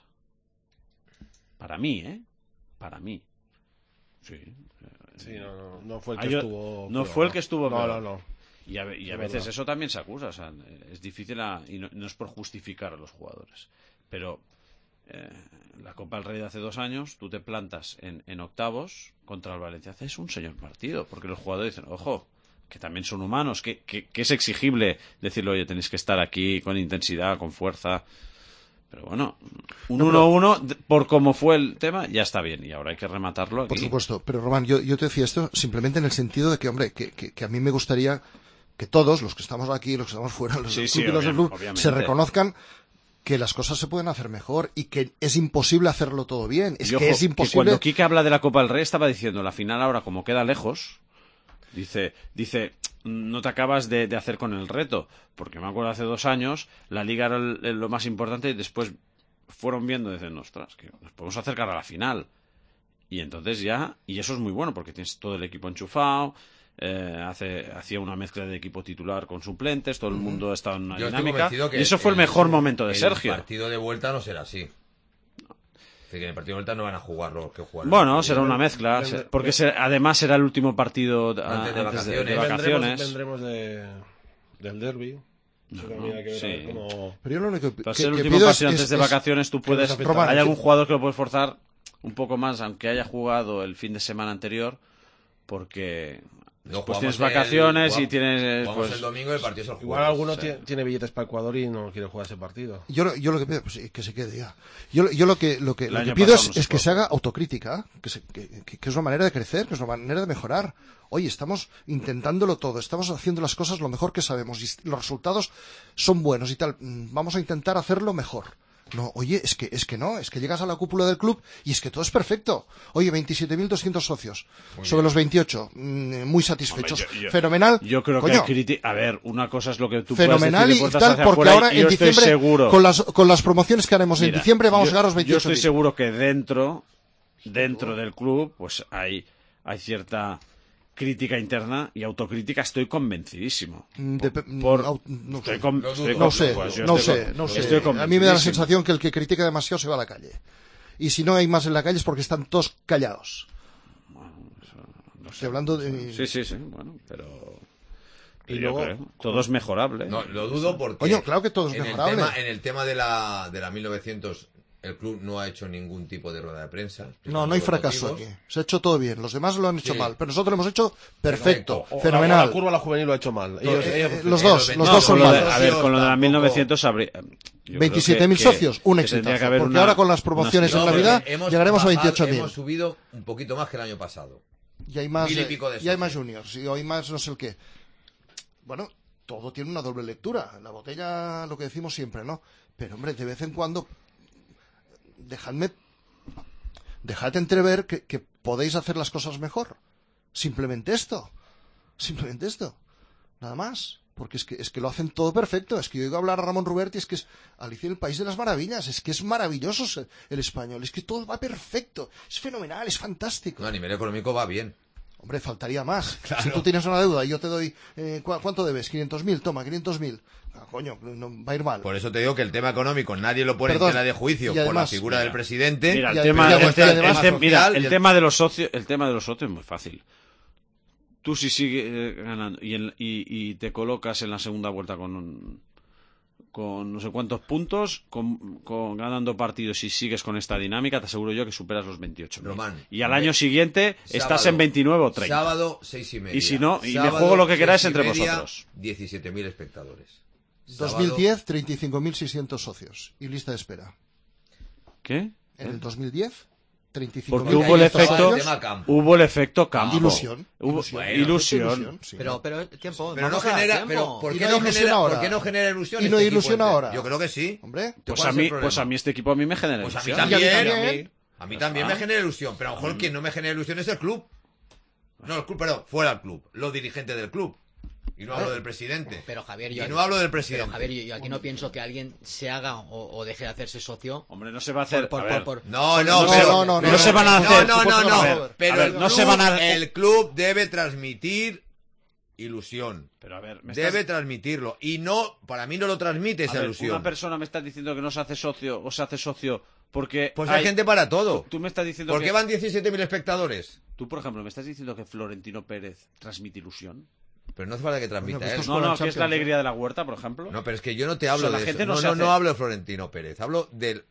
Para mí, ¿eh? Para mí. Sí. Sí, no, no, no fue el Ah, que yo- estuvo No peor, fue el no. que estuvo No, peor. no, no. Y a, y a Es veces verdad. eso también se acusa. O sea, es difícil a- y no, no es por justificar a los jugadores. Pero eh, la Copa del Rey de hace dos años, tú te plantas en, en octavos contra el Valencia, haces un señor partido, porque los jugadores dicen, ojo, que también son humanos, que, que, que es exigible decirle, oye, tenéis que estar aquí con intensidad, con fuerza. Pero bueno, un uno uno, por cómo fue el tema, ya está bien, y ahora hay que rematarlo aquí. Por supuesto, pero Román, yo, yo te decía esto simplemente en el sentido de que, hombre, que, que, que a mí me gustaría que todos, los que estamos aquí, los que estamos fuera, los Sí, del sí, club y los del club, obviamente. se reconozcan que las cosas se pueden hacer mejor y que es imposible hacerlo todo bien. Es Y ojo, que es imposible. que cuando Quique habla de la Copa del Rey estaba diciendo, la final ahora como queda lejos, dice, dice no te acabas de, de hacer con el reto, porque me acuerdo hace dos años, la Liga era el- el- lo más importante y después fueron viendo y dicen, ostras, que nos podemos acercar a la final. Y entonces ya, y eso es muy bueno porque tienes todo el equipo enchufado, eh, hace, hacía una mezcla de equipo titular con suplentes, todo el mundo estaba en una Yo estoy dinámica. convencido que Y eso fue el mejor momento de el Sergio. El partido de vuelta no será así. Es decir, que en el partido de vuelta no van a jugar los que jugaron. Bueno, será una mezcla, se- porque se- además será el último partido a- Antes de antes de, de vacaciones. vacaciones. Vendremos, vendremos de, del derby. Eso No, también hay que ver sí. cómo... Pero yo lo único que, Para que- ser el que último pido partido es- antes es- de es- vacaciones, tú puedes. Román, hay que- algún jugador que lo puedes forzar un poco más, aunque haya jugado el fin de semana anterior, porque No, después jugamos tienes el- vacaciones y jugamos- tienes. eh, jugamos Pues, el domingo y el partido es el jueves. Igual alguno Sí. tie- tiene billetes para Ecuador y no quiere jugar ese partido. Yo, lo- yo lo que pido, pues sí, que se quede ya. Yo, yo lo que, lo que, El lo que año pido pasado es, no se es que puede. se haga autocrítica, que, se- que, que- que es una manera de crecer, que es una manera de mejorar. Oye, estamos intentándolo todo, estamos haciendo las cosas lo mejor que sabemos y los resultados son buenos y tal. Mm, Vamos a intentar hacerlo mejor. No, oye, es que, es que no, es que llegas a la cúpula del club y es que todo es perfecto. Oye, veintisiete mil doscientos socios Muy sobre bien. los veintiocho, mm, muy satisfechos. Hombre, yo- yo- Fenomenal. Yo creo Coño, que criti- a ver, una cosa es lo que tú fenomenal puedes decir de y puertas tal, hacia porque afuera, ahora y yo en estoy diciembre, seguro. con las, con las promociones que haremos en Mira, diciembre, vamos yo- a llegar a los Yo veintiocho estoy mil. seguro que dentro, dentro del club, pues hay, hay cierta crítica interna y autocrítica, estoy convencidísimo. Mm, de- Por- au- no, estoy sé. con- no, estoy no con- sé, pues yo no estoy sé, con- no sé. estoy A mí me da la convencidísimo. sensación que el que critica demasiado se va a la calle. Y si no hay más en la calle es porque están todos callados. Estoy hablando de... Sí, sí, sí, bueno, pero... Y yo luego- creo, todo es mejorable. No, lo dudo porque... Coño, claro que todo es en mejorable. El tema, en el tema de la, de la mil novecientos, el club no ha hecho ningún tipo de rueda de prensa. No, no hay explicando fracaso los aquí. motivos. Se ha hecho todo bien. Los demás lo han hecho Sí. mal. Pero nosotros lo hemos hecho perfecto. O- o fenomenal. La, o la curva a la juvenil lo ha hecho mal. Ellos- Eh, ellos- eh, los ellos- dos, los No, dos son con lo de- malos. A ver, con lo de la mil novecientos habría... yo creo veintisiete mil que- socios, un que éxito. tendría que haber Porque una- ahora con las promociones una- en No, pero Navidad hemos llegaremos a bajado- veintiocho mil. Hemos subido un poquito más que el año pasado. Y hay más, Mil y eh, pico de y hay más socios. juniors. Y hay más no sé el qué. Bueno, todo tiene una doble lectura. La botella, lo que decimos siempre, ¿no? Pero, hombre, de vez en cuando, dejadme, dejad entrever que, que podéis hacer las cosas mejor. Simplemente esto. Simplemente esto. Nada más. Porque es que, es que lo hacen todo perfecto. Es que yo oigo hablar a Ramón Ruberti, es que es Alicia en el País de las Maravillas. Es que es maravilloso ser- el español. Es que todo va perfecto. Es fenomenal, es fantástico. No, a nivel económico va bien. Hombre, faltaría más. Claro. Si tú tienes una deuda y yo te doy... Eh, ¿cu- ¿Cuánto debes? quinientos mil, toma, quinientos mil. Ah, coño, no, va a ir mal. Por eso te digo que el tema económico nadie lo pone Perdón, en tela de juicio y por la además- figura Mira, del presidente. Mira, el Y tema, además- el, y te- el además- te- mira, social y el el- tema de los socios, el tema de los socios es muy fácil. Tú si sigues eh, ganando y, en- y, y te colocas en la segunda vuelta con un- con no sé cuántos puntos, con, con ganando partidos y sigues con esta dinámica, te aseguro yo que superas los veintiocho mil. Román, Y al año siguiente estás sábado- en veintinueve o treinta. Sábado, seis y media. Y si no, y me Sábado, juego lo que seis queráis y entre media, vosotros. diecisiete mil espectadores. dos mil diez, treinta y cinco mil seiscientos socios. Y lista de espera. ¿Qué? En el dos mil diez, treinta y cinco Porque mil hubo el seiscientos efecto, socios. tema campo. hubo el efecto campo. Ilusión. Hubo Ilusión. bueno, ilusión. sí. Pero, pero, tiempo. Pero no vamos a dar genera, tiempo. pero ¿por Y qué no no, hay ilusión genera, ahora. ¿por qué no genera ilusión? Y este no hay equipo ilusión entero? ahora. Yo creo que sí. Hombre, Pues ¿Cuál a es el mí, problema? pues a mí este equipo a mí me genera Pues a mí ilusión. también. también. A mí, a mí también está. me genera ilusión. Pero a lo mejor quien no me genera ilusión es el club. No, el club, perdón, fuera el club. Los dirigentes del club. Y no hablo del presidente. Pero Javier, yo Y no hablo del Pero presidente. Javier, yo, yo aquí no pienso que alguien se haga o, o deje de hacerse socio. Hombre, no se va a hacer. Por- a por- ver. por- No, No, no, pero no, no, pero- no se van a hacer. No, no, no, A ver, no. Pero a ver, el no club, se van a- el club debe transmitir ilusión. Pero a ver, me Debe estás- transmitirlo. Y no, para mí no lo transmite a esa ver, ilusión. una persona me está diciendo que no se hace socio o se hace socio porque Pues hay gente para todo. Tú, tú me estás diciendo ¿Por que qué van diecisiete mil espectadores? tú, por ejemplo, me estás diciendo que Florentino Pérez transmite ilusión. Pero no hace falta que transmita Bueno, pues él. esto No, no, la que es la Champions, alegría de la huerta, por ejemplo. No, pero es que yo no te hablo O sea, la de gente eso. no No, se no, hace- no hablo de Florentino Pérez. Hablo del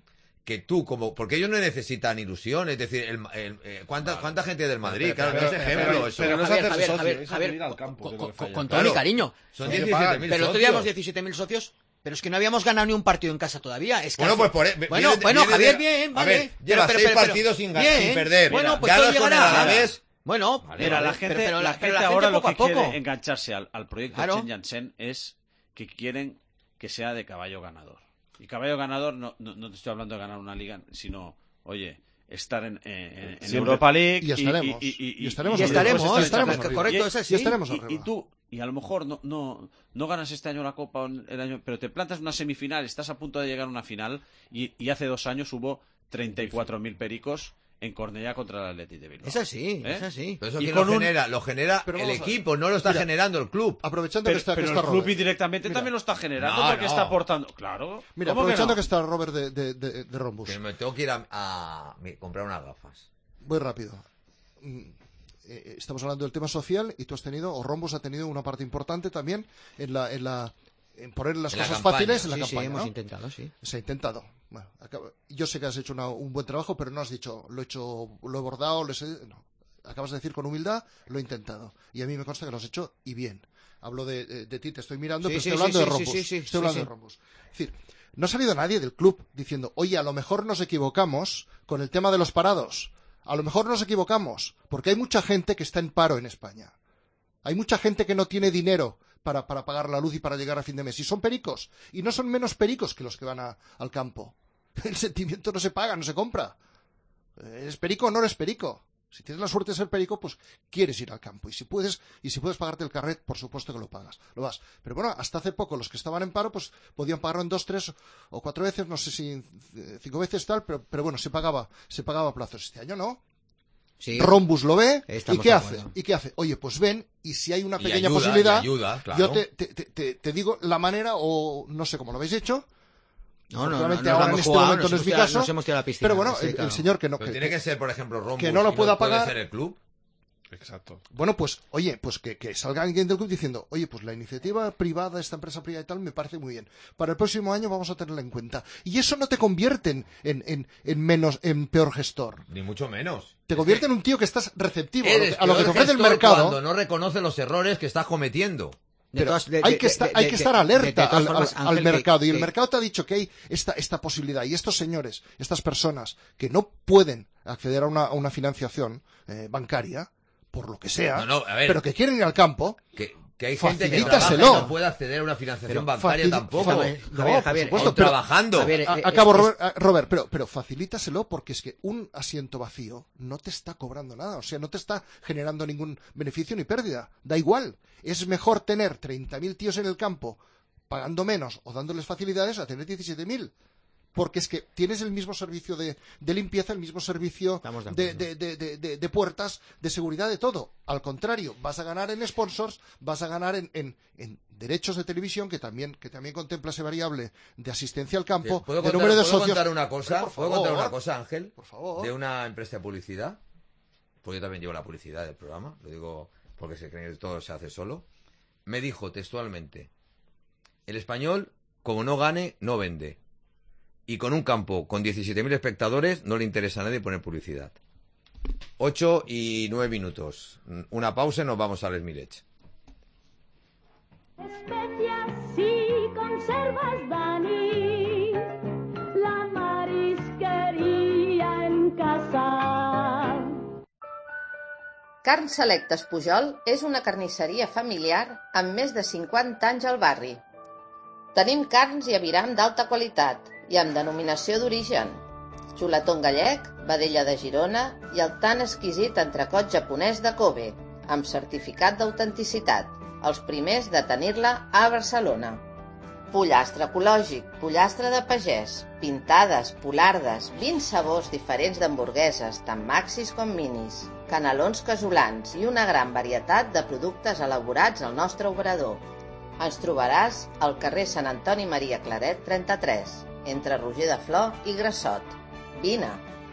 que tú, como porque ellos no necesitan ilusión, es decir, el, el, eh, ¿cuánta, vale. ¿cuánta gente del Madrid? Pero, pero, claro, pero, no es pero, ejemplo pero, eso. pero no es Javier, hacerse Javier, socio, Javier, es Javier, ir al campo, con, que con, es con, lo con que todo falla. mi cariño. Son diecisiete mil Pero socios. teníamos diecisiete mil socios, pero es que no habíamos ganado ni un partido en casa todavía. Es que Bueno, hace- pues por e- bueno, viene- bueno, viene Javier, de- bien, a vale. ver, lleva Pero, seis pero, pero, partidos sin, ga- bien, sin perder. Bueno, Mira, pues ganas todo con el llegará. Alavés. Bueno, Vale, pero vale. la gente, pero, pero la la, gente pero la ahora gente lo poco que a poco. quiere engancharse al, al proyecto Claro. Chen Yanchen es que quieren que sea de caballo ganador. Y caballo ganador no, no, no te estoy hablando de ganar una liga, sino, oye, estar en, en, en Sí, Europa League y estaremos. y, y, y, Y estaremos y arriba. estaremos, Y estaremos estaremos arriba. correcto, Y- es así. y estaremos Y- arriba. y tú y a lo mejor no, no, no ganas este año la Copa o el año, pero te plantas en una semifinal, estás a punto de llegar a una final y, y hace dos años hubo treinta y cuatro mil pericos en Cornellá contra el Athletic de Bilbao. Es así, ¿Eh? es así. Pero eso Y quién con lo un- genera, lo genera Pero el vamos a ver. equipo, no lo está Mira, generando el club. Aprovechando Pero, que está, que pero está el club Robert. indirectamente Mira. también lo está generando No, porque no. está aportando. Claro. Mira, ¿Cómo que aprovechando no? que, está Robert de, de, de, de Rombus. Que me tengo que ir a, a- a comprar unas gafas. Voy rápido. Mm, eh, Estamos hablando del tema social y tú has tenido, o Rombus ha tenido una parte importante también en la, en la, en poner las En la cosas campaña. fáciles en la Sí, sí, campaña. hemos ¿no? intentado, sí. Se ha intentado. Bueno, acaba- yo sé que has hecho una- un buen trabajo, pero no has dicho, lo he hecho, lo he bordado, les he- no. Acabas de decir con humildad, lo he intentado. Y a mí me consta que lo has hecho y bien. Hablo de, de- de ti, te estoy mirando, Sí, pero sí, estoy hablando sí, de sí, Rombus. sí, sí, estoy sí, hablando sí. de Rombus. Es decir, no ha salido nadie del club diciendo, oye, a lo mejor nos equivocamos con el tema de los parados. A lo mejor nos equivocamos, porque hay mucha gente que está en paro en España. Hay mucha gente que no tiene dinero para, para pagar la luz y para llegar a fin de mes. Y son pericos. Y no son menos pericos que los que van a- al campo. El sentimiento no se paga, no se compra. ¿Eres perico o no eres perico? Si tienes la suerte de ser perico, pues quieres ir al campo. Y si puedes, y si puedes pagarte el carret, por supuesto que lo pagas. Lo vas. Pero bueno, hasta hace poco los que estaban en paro, pues podían pagarlo en dos, tres o cuatro veces, no sé si eh, cinco veces tal, pero, pero bueno, se pagaba, se pagaba a plazos. Este año no. Sí. Rombus lo ve y Estamos ¿qué de hace? acuerdo. ¿Y qué hace? Oye, pues ven y si hay una Y pequeña ayuda, posibilidad, y ayuda, claro. yo te, te, te, te digo la manera o no sé cómo lo habéis hecho. No, no, no, Afortunadamente nos ahora la en hemos este jugado, momento nos no es hemos mi tirado- caso. nos hemos tirado a la piscina, Pero bueno, sí, el, claro. el señor que no Pero que, tiene que ser, por ejemplo, Rombus. que no lo y pueda puede pagar. ser el club. Exacto. Bueno, pues, oye, pues que, que salga alguien del club diciendo, oye, pues la iniciativa privada, esta empresa privada y tal, me parece muy bien. Para el próximo año vamos a tenerla en cuenta. Y eso no te convierte en, en, en, en menos, en peor gestor. Ni mucho menos. Te Es convierte que en un tío que estás receptivo a lo que, eres a lo que te peor ofrece el gestor mercado. cuando no reconoce los errores que estás cometiendo. De Pero todas- de- hay de- que, estar, de- hay de- que de- estar de- alerta de todas al, al- formas, al Ángel, que- mercado. Y el que- mercado te ha dicho que hay esta, esta posibilidad. Y estos señores, estas personas que no pueden acceder a una, a una financiación eh, bancaria, por lo que sea, No, no, a ver. pero que quieren ir al campo, Que, que hay gente que trabaja y facilítaselo. no puede acceder a una financiación Pero bancaria facili- tampoco. Javier, No, Javier, por Javier, supuesto, eh, pero- trabajando. Javier, A- eh, acabo, es- Robert, ah, Robert, pero, pero facilítaselo porque es que un asiento vacío no te está cobrando nada, o sea, no te está generando ningún beneficio ni pérdida. Da igual. Es mejor tener treinta mil tíos en el campo pagando menos o dándoles facilidades a tener diecisiete mil. Porque es que tienes el mismo servicio de, de limpieza, el mismo servicio Estamos de de, acuerdo. de, de, de- de puertas, de seguridad, de todo. Al contrario, vas a ganar en sponsors, vas a ganar en, en, en derechos de televisión, que también, que también contempla esa variable de asistencia al campo, ¿Puedo de contar, número de ¿puedo socios. contar una cosa? Por ¿Puedo favor, contar una cosa, Ángel? Por favor. De una empresa de publicidad. Pues yo también llevo la publicidad del programa. Lo digo porque se cree que todo se hace solo. Me dijo textualmente: el Español, como no gane, no vende. Y con un campo con diecisiete mil espectadores no le interesa a nadie poner publicidad. ocho y nueve minutos. Una pausa y nos vamos al Esmirech. Especias y conservas, Dani, la marisquería en casa. Carn Selectes Pujol és una carnisseria familiar amb més de cinquanta anys al barri. Tenim carns i aviram d'alta qualitat i amb denominació d'origen. Xuletón gallec, vedella de Girona i el tan exquisit entrecot japonès de Kobe, amb certificat d'autenticitat, els primers de tenir-la a Barcelona. Pollastre ecològic, pollastre de pagès, pintades, polardes, vint sabors diferents d'hamburgueses, tant maxis com minis, canelons casolans i una gran varietat de productes elaborats al nostre obrador. Ens trobaràs al carrer Sant Antoni Maria Claret trenta-tres, entre Roger de Flor i Grassot. Vine!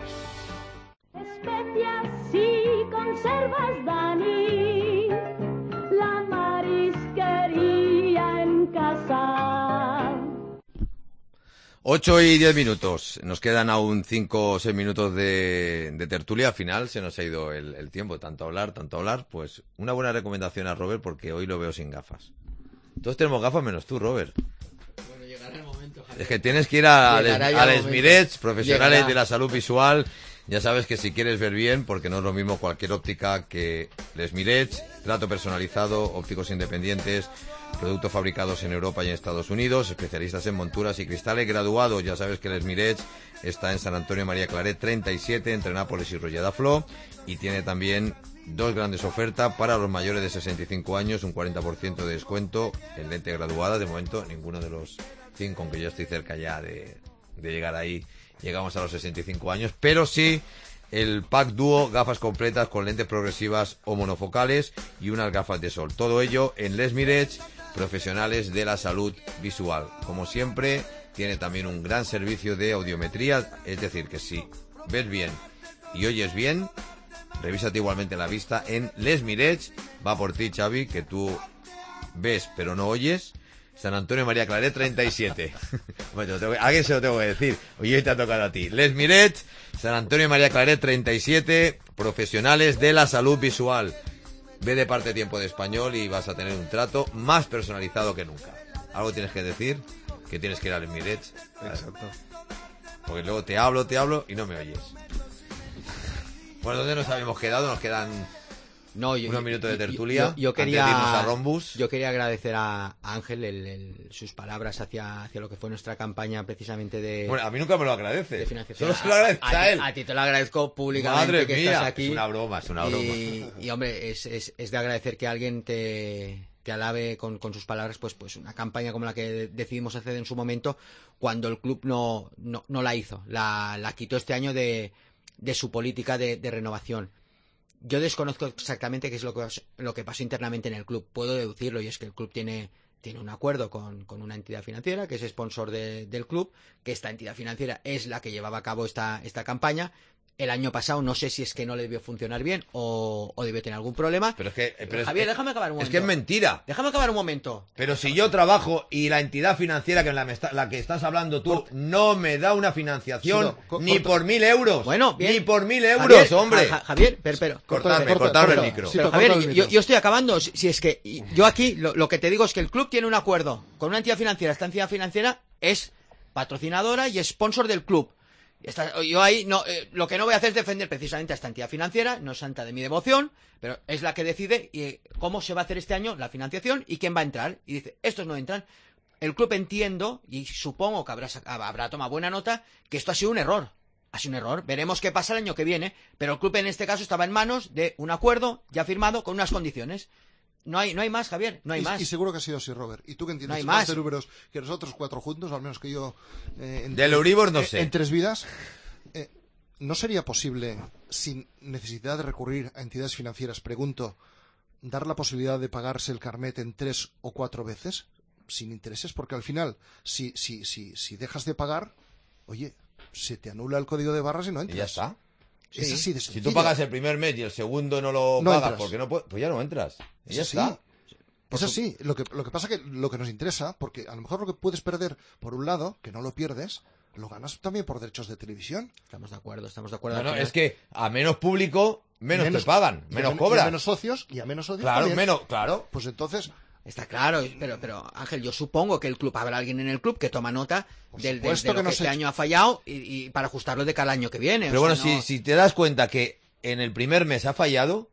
Especias y conservas, Dani, la marisquería en casa. ocho y diez minutos. Nos quedan aún cinco o seis minutos de, de tertulia. Al final se nos ha ido el, el tiempo. Tanto hablar, tanto hablar. Pues una buena recomendación a Robert porque hoy lo veo sin gafas. Todos tenemos gafas menos tú, Robert. Bueno, llegará el momento, Javier. Es que tienes que ir a, Llegará a, ya a el Les Mirets, momento. profesionales Llegará. de la salud visual. Ya sabes que si quieres ver bien, porque no es lo mismo cualquier óptica que Les Mirets, trato personalizado, ópticos independientes, productos fabricados en Europa y en Estados Unidos, especialistas en monturas y cristales, graduados. Ya sabes que Les Mirets está en San Antonio María Claret treinta y siete, entre Nápoles y Rolleda Flo, y tiene también dos grandes ofertas para los mayores de sesenta y cinco años, un cuarenta por ciento de descuento en lente graduada. De momento, ninguno de los cinco, aunque yo estoy cerca ya de, de llegar ahí, llegamos a los sesenta y cinco años, pero sí el pack dúo, gafas completas con lentes progresivas o monofocales y unas gafas de sol. Todo ello en Les Mirets, profesionales de la salud visual. Como siempre, tiene también un gran servicio de audiometría, es decir, que si ves bien y oyes bien, revísate igualmente la vista en Les Mirets. Va por ti, Xavi, que tú ves pero no oyes. San Antonio María Claret treinta y siete. Bueno, tengo que, alguien se lo tengo que decir. Hoy te ha tocado a ti. Les Mirets, San Antonio María Claret treinta y siete, profesionales de la salud visual. Ve de parte Tiempo de Español y vas a tener un trato más personalizado que nunca. Algo tienes que decir, que tienes que ir a Les Mirets. Exacto. Porque luego te hablo, te hablo y no me oyes. Bueno, ¿dónde nos habíamos quedado? Nos quedan no, yo, unos yo, minutos de yo, tertulia. Yo, yo quería, antes de irnos a Rombus. Yo quería agradecer a Ángel el, el, sus palabras hacia, hacia lo que fue nuestra campaña precisamente de... Bueno, a mí nunca me lo agradece. De financiación. Solo se lo agradece a, a él. A, a ti te lo agradezco públicamente. Madre que mía, estás aquí. es una broma, es una broma. Y, y hombre, es, es, es de agradecer que alguien te... te alabe con, con sus palabras, pues, pues una campaña como la que decidimos hacer en su momento, cuando el club no, no, no la hizo, la, la quitó este año de, de su política de, de renovación. Yo desconozco exactamente qué es lo que, lo que pasó internamente en el club. Puedo deducirlo, y es que el club tiene, tiene un acuerdo con, con una entidad financiera, que es sponsor de, del club, que esta entidad financiera es la que llevaba a cabo esta, esta campaña. El año pasado no sé si es que no le debió funcionar bien o, o debió tener algún problema. Pero es que, pero Javier, es, déjame acabar un momento. Es que es mentira. Déjame acabar un momento. Pero si yo trabajo y la entidad financiera que la, la que estás hablando tú no me da una financiación sí, no, ni por mil euros. Bueno, bien. Ni por mil euros, Javier, hombre. Ja, Javier, pero, pero cortarme, corta, cortarme corta, el micro. Sí, pero, Javier, el micro. Yo, yo estoy acabando. Si, si es que yo aquí lo, lo que te digo es que el club tiene un acuerdo con una entidad financiera. Esta entidad financiera es patrocinadora y sponsor del club. Esta, yo ahí no, eh, lo que no voy a hacer es defender precisamente a esta entidad financiera, no es santa de mi devoción, pero es la que decide eh, cómo se va a hacer este año la financiación y quién va a entrar. Y dice, estos no entran. El club entiendo, y supongo que habrá, habrá tomado buena nota, que esto ha sido un error. Ha sido un error. Veremos qué pasa el año que viene. Pero el club en este caso estaba en manos de un acuerdo ya firmado con unas condiciones. No hay, no hay más, Javier, no hay y, más. Y seguro que ha sido así, Robert. Y tú que entiendes no hay más más de números que nosotros cuatro juntos, al menos que yo... Eh, en, Del Euribor no en, sé. En tres vidas, eh, ¿no sería posible, sin necesidad de recurrir a entidades financieras, pregunto, dar la posibilidad de pagarse el carnet en tres o cuatro veces, sin intereses? Porque al final, si, si, si, si dejas de pagar, oye, se te anula el código de barras y no entras. Y ya está. Es sí. así de sencillo. Si tú pagas el primer mes y el segundo no lo no pagas entras. porque no puedes, pues ya no entras. Es ya así. está. Es así. Lo que, lo que pasa que lo que nos interesa, porque a lo mejor lo que puedes perder por un lado, que no lo pierdes, lo ganas también por derechos de televisión. Estamos de acuerdo, estamos de acuerdo. No, no, es que a menos público, menos, menos te pagan, menos men cobras. Y a menos socios, y a menos socios Claro, también. menos, claro. Pues entonces... Está claro, pero, pero Ángel, yo supongo que el club, habrá alguien en el club que toma nota del, del, de lo que, que no este año ha fallado y, y para ajustarlo de cada año que viene. Pero o bueno, sea, no... si, si te das cuenta que en el primer mes ha fallado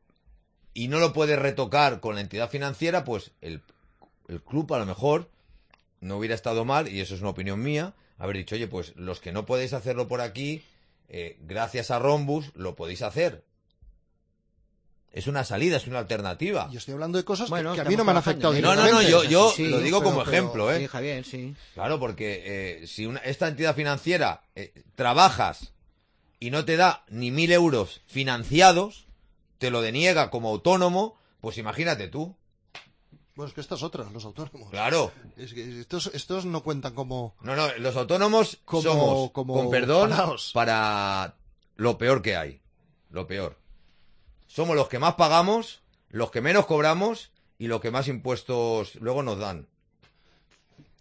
y no lo puedes retocar con la entidad financiera, pues el, el club a lo mejor no hubiera estado mal, y eso es una opinión mía, haber dicho, oye, pues los que no podéis hacerlo por aquí, eh, gracias a Rombus, lo podéis hacer. Es una salida, es una alternativa. Yo estoy hablando de cosas bueno, que, que a mí no me han afectado. No, no, no, yo, yo sí, lo digo pero, como pero, ejemplo, ¿eh? Sí, Javier, sí. Claro, porque eh, si una, esta entidad financiera eh, trabajas y no te da ni mil euros financiados, te lo deniega como autónomo, pues imagínate tú. Bueno, es que estas otras, los autónomos. Claro. Es que estos, estos no cuentan como... No, no, los autónomos como, somos, como con perdón, paraos. Para lo peor que hay. Lo peor. Somos los que más pagamos, los que menos cobramos y los que más impuestos luego nos dan.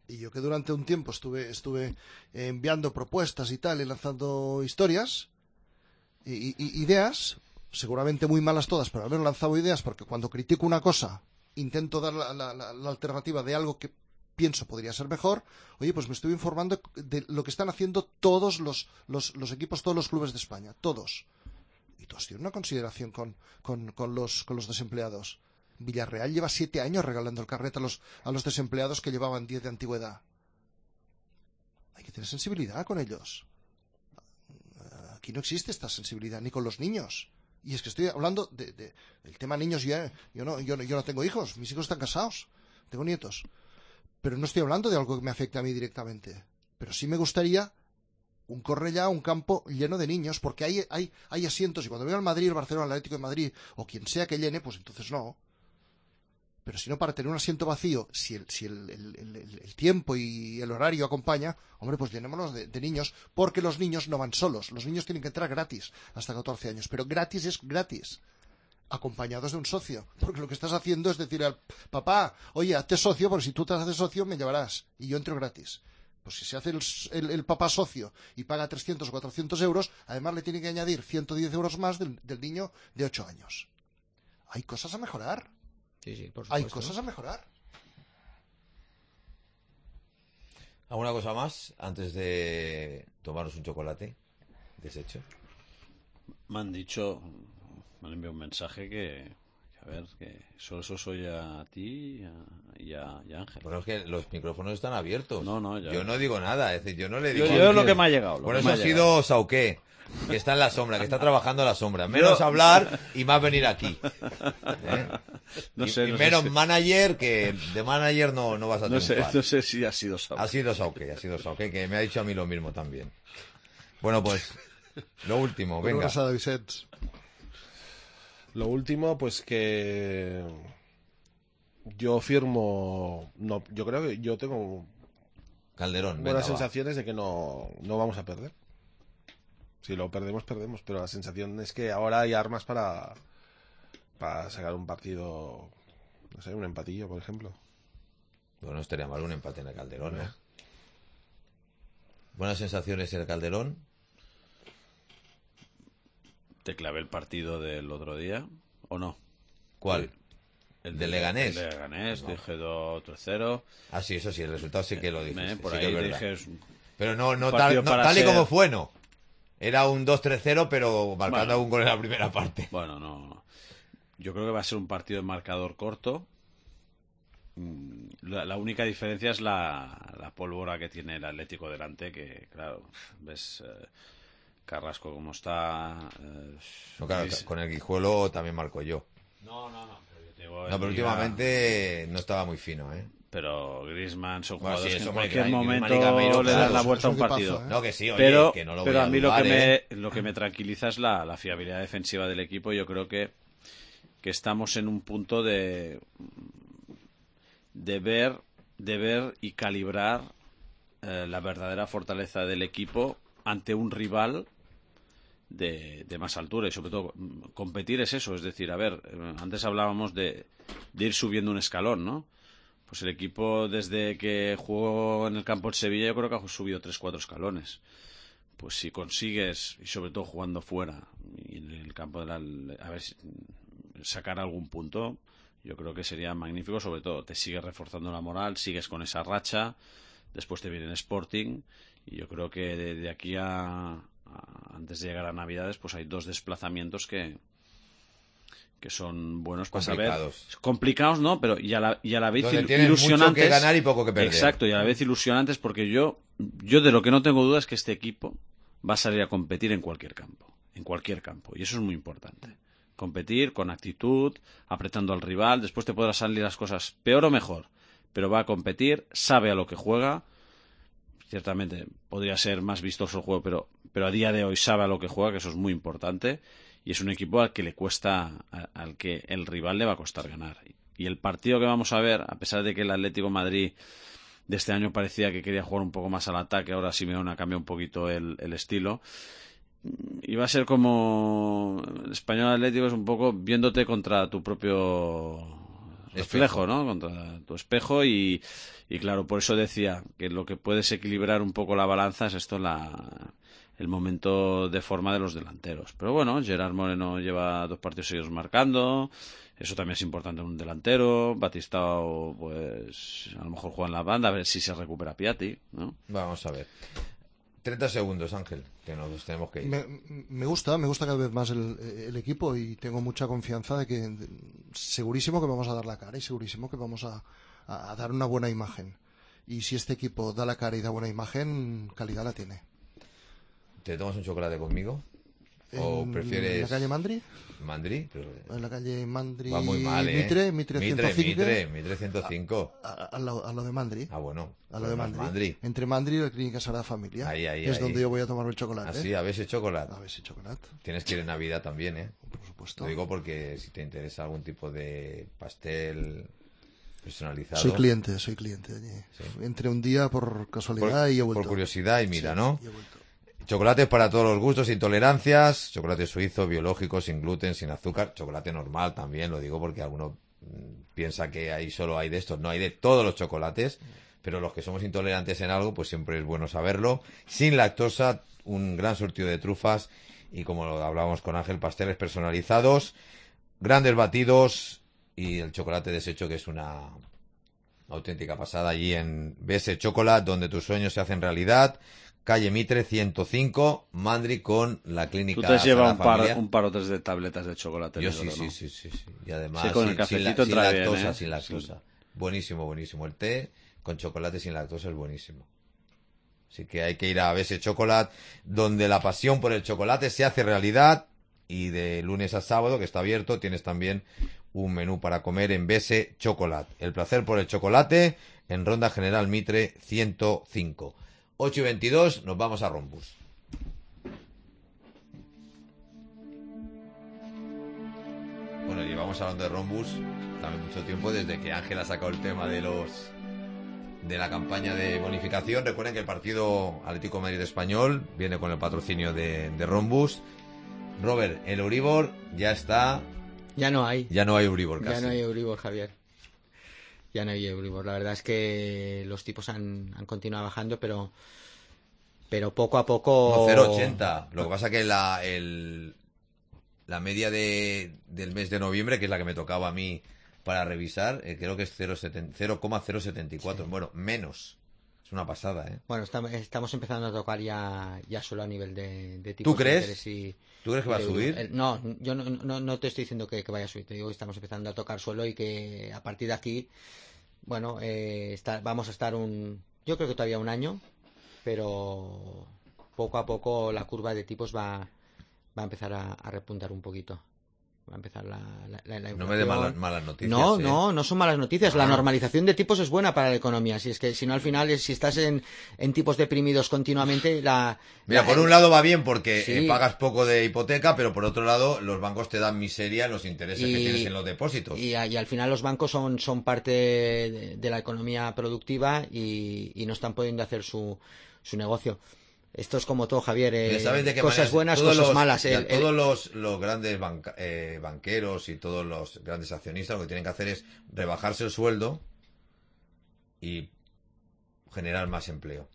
Y yo que durante un tiempo estuve, estuve enviando propuestas y tal, y lanzando historias, y, y, ideas, seguramente muy malas todas, pero al menos lanzaba ideas, porque cuando critico una cosa, intento dar la, la, la, la alternativa de algo que pienso podría ser mejor. Oye, pues me estuve informando de lo que están haciendo todos los, los, los equipos, todos los clubes de España, todos. Y todos tienen una consideración con, con, con, los, con los desempleados. Villarreal lleva siete años regalando el carnet a los, a los desempleados que llevaban diez de antigüedad. Hay que tener sensibilidad con ellos. Aquí no existe esta sensibilidad, ni con los niños. Y es que estoy hablando de, de, del tema niños. Ya, yo, no, yo, no, yo no tengo hijos, mis hijos están casados, tengo nietos. Pero no estoy hablando de algo que me afecte a mí directamente. Pero sí me gustaría un Cornellá, un campo lleno de niños, porque hay, hay, hay asientos, y cuando veo al Madrid, el Barcelona, el Atlético de Madrid, o quien sea que llene, pues entonces no. Pero si no, para tener un asiento vacío, si el, si el, el, el, el tiempo y el horario acompaña, hombre, pues llenémonos de, de niños, porque los niños no van solos. Los niños tienen que entrar gratis hasta catorce años, pero gratis es gratis, acompañados de un socio, porque lo que estás haciendo es decir al papá, oye, hazte socio, porque si tú te haces socio me llevarás, y yo entro gratis. Pues si se hace el, el, el papá socio y paga trescientos o cuatrocientos euros, además le tiene que añadir ciento diez euros más del, del niño de ocho años. Hay cosas a mejorar. Sí, sí, por supuesto. Hay cosas a mejorar. ¿Alguna cosa más antes de tomaros un chocolate deshecho? Me han dicho, me han enviado un mensaje que, que a ver, que solo eso soy a ti y a, y a, y a Ángel. Bueno, es que los micrófonos están abiertos. No, no, ya. Yo no digo nada, es decir, yo no le digo... Yo, yo lo que me ha llegado. Por eso ha sido Sauqué, que está en la sombra, que está trabajando a la sombra. Menos yo... hablar y más venir aquí. ¿Eh? No y, sé, y no menos sé. manager, que de manager no, no vas a no triunfar. sé, no sé si ha sido Sauqué. Ha sido Sauqué, ha sido Sauqué, que me ha dicho a mí lo mismo también. Bueno, pues, lo último, venga. Lo último, pues que yo firmo, no, yo creo que yo tengo Calderón, buenas venga, sensaciones va. de que no, no vamos a perder. Si lo perdemos, perdemos, pero la sensación es que ahora hay armas para, para sacar un partido, no sé, un empatillo, por ejemplo. Bueno, estaría mal un empate en el Calderón, ¿no? Buenas sensaciones en el Calderón. ¿Te clavé el partido del otro día o no? ¿Cuál? El, el de Leganés. El de Leganés, no. Dije dos tres cero. Ah, sí, eso sí, el resultado sí que lo dijiste. Por sí ahí que dije... Pero no, no tal, no, tal y ser... como fue, no. Era un dos tres cero, pero marcando bueno, un gol en la primera parte. Bueno, no. Yo creo que va a ser un partido de marcador corto. La, la única diferencia es la, la pólvora que tiene el Atlético delante, que, claro, ves... Eh, Carrasco como está... Eh, no, claro, Gris... con el Guijuelo también marco yo. No, no, no. Pero, yo te digo, no, pero últimamente no estaba muy fino, ¿eh? Pero Griezmann son bueno, jugadores sí, que en hombre, cualquier que momento Gameiro, le dan la vuelta a un partido. Paso, ¿eh? No, que sí, oye, pero, que no lo pero voy a a mí dudar, lo, que ¿eh? me, lo que me tranquiliza es la, la fiabilidad defensiva del equipo. Yo creo que, que estamos en un punto de, de, ver, de ver y calibrar eh, la verdadera fortaleza del equipo ante un rival de, de más altura, y sobre todo competir es eso, es decir, a ver, antes hablábamos de, de ir subiendo un escalón, ¿no? Pues el equipo desde que jugó en el campo de Sevilla yo creo que ha subido tres cuatro escalones. Pues si consigues, y sobre todo jugando fuera y en el campo de la, a ver, sacar algún punto, yo creo que sería magnífico. Sobre todo te sigues reforzando la moral, sigues con esa racha, después te viene el Sporting, y yo creo que de, de aquí a, a antes de llegar a Navidades pues hay dos desplazamientos que que son buenos para complicados. Saber. Complicados, ¿no? Pero y a la, y a la vez donde il, ilusionantes. Mucho que ganar y poco que perder. Exacto, y a la vez ilusionantes, porque yo, yo de lo que no tengo duda es que este equipo va a salir a competir en cualquier campo. En cualquier campo. Y eso es muy importante. Competir con actitud, apretando al rival. Después te podrán salir las cosas peor o mejor. Pero va a competir, sabe a lo que juega. Ciertamente podría ser más vistoso el juego, pero, pero a día de hoy sabe a lo que juega, que eso es muy importante. Y es un equipo al que le cuesta, al que el rival le va a costar ganar. Y el partido que vamos a ver, a pesar de que el Atlético de Madrid de este año parecía que quería jugar un poco más al ataque, ahora Simeone ha cambiado un poquito el, el estilo, y va a ser como el Español Atlético, es un poco viéndote contra tu propio reflejo, ¿no? Contra tu espejo y, y claro, por eso decía que lo que puedes equilibrar un poco la balanza es esto, la, el momento de forma de los delanteros. Pero bueno, Gerard Moreno lleva dos partidos seguidos marcando, eso también es importante en un delantero. Batistao, pues a lo mejor juega en la banda, a ver si se recupera Piatti, ¿no? Vamos a ver. treinta segundos, Ángel, que nos tenemos que ir. Me, me gusta, me gusta cada vez más el, el equipo y tengo mucha confianza de que de, segurísimo que vamos a dar la cara y segurísimo que vamos a, a, a dar una buena imagen. Y si este equipo da la cara y da buena imagen, calidad la tiene. ¿Te tomas un chocolate conmigo? ¿O ¿En prefieres...? la calle Mandri? ¿Mandri? Pero... En la calle Mandri... Va muy mal, ¿eh? Mitre, Mitre ciento cinco. Mitre, Mitre ciento cinco. A, a, a, lo, a lo de Mandri. Ah, bueno. A lo de Mandri. Mandri. Entre Mandri y la Clínica Sagrada Familia. Ahí, ahí, es ahí. donde yo voy a tomar el chocolate. Así, a veces chocolate. A veces chocolate. Tienes que ir en Navidad también, ¿eh? Por supuesto. Lo digo porque si te interesa algún tipo de pastel personalizado. Soy cliente, soy cliente allí. Sí. Entré un día por casualidad por, y he vuelto. Por curiosidad y mira, sí, ¿no? Y he vuelto. Chocolates para todos los gustos, intolerancias, chocolate suizo, biológico, sin gluten, sin azúcar, chocolate normal también, lo digo porque alguno mmm, piensa que ahí solo hay de estos, no, hay de todos los chocolates, pero los que somos intolerantes en algo, pues siempre es bueno saberlo. Sin lactosa, un gran surtido de trufas y, como lo hablábamos con Ángel, pasteles personalizados, grandes batidos y el chocolate deshecho, que es una auténtica pasada allí en B S Chocolate, donde tus sueños se hacen realidad. Calle Mitre ciento cinco, Mandri, con la clínica. Tú te has llevado un par, Familia. un par o tres de tabletas de chocolate. Yo negro, sí, ¿no? sí, sí, sí, sí. Y además, sí, con sin, el cafecito sin, entra sin bien, lactosa, ¿eh? sin lactosa. Sí. Buenísimo, buenísimo. El té con chocolate sin lactosa es buenísimo. Así que hay que ir a B S Chocolate, donde la pasión por el chocolate se hace realidad. Y de lunes a sábado, que está abierto, tienes también un menú para comer en B S Chocolate. El placer por el chocolate en Ronda General Mitre ciento cinco. ocho y veintidós, nos vamos a Rombus. Bueno, llevamos hablando de Rombus también mucho tiempo, desde que Ángel ha sacado el tema de los de la campaña de bonificación. Recuerden que el partido Atlético Madrid Español viene con el patrocinio de, de Rombus. Robert, el Euribor ya está... Ya no hay. Ya no hay Euribor casi. Ya no hay Euribor, Javier. Ya no hay Euribor. La verdad es que los tipos han, han continuado bajando, pero pero poco a poco... No, cero coma ochenta. Lo que pasa que la el, la media de, del mes de noviembre, que es la que me tocaba a mí para revisar, eh, creo que es cero coma cero setenta y cuatro. Sí. Bueno, menos. Es una pasada, ¿eh? Bueno, estamos, estamos empezando a tocar ya, ya solo a nivel de, de tipos. ¿Tú crees? Y, ¿Tú crees que va a subir? El, no, yo no, no, no te estoy diciendo que, que vaya a subir. Te digo que estamos empezando a tocar suelo y que a partir de aquí, bueno, eh, está, vamos a estar un... Yo creo que todavía un año, pero poco a poco la curva de tipos va, va a empezar a, a repuntar un poquito. Va a empezar la, la, la, la No me dé malas, malas noticias. No, ¿eh? no, no son malas noticias. No. La normalización de tipos es buena para la economía. Si es que si no, al final, si estás en, en tipos deprimidos continuamente, la... Mira, la, por un lado va bien porque sí. eh, pagas poco de hipoteca, pero por otro lado los bancos te dan miseria en los intereses y, que tienes en los depósitos. Y, y al final los bancos son, son parte de, de la economía productiva y, y no están pudiendo hacer su, su negocio. Esto es como todo, Javier. Eh, ¿Sabes de qué cosas manera? buenas, Todos cosas los, malas. ya, El, todos el... los, los grandes banca, eh, banqueros y todos los grandes accionistas lo que tienen que hacer es rebajarse el sueldo y generar más empleo.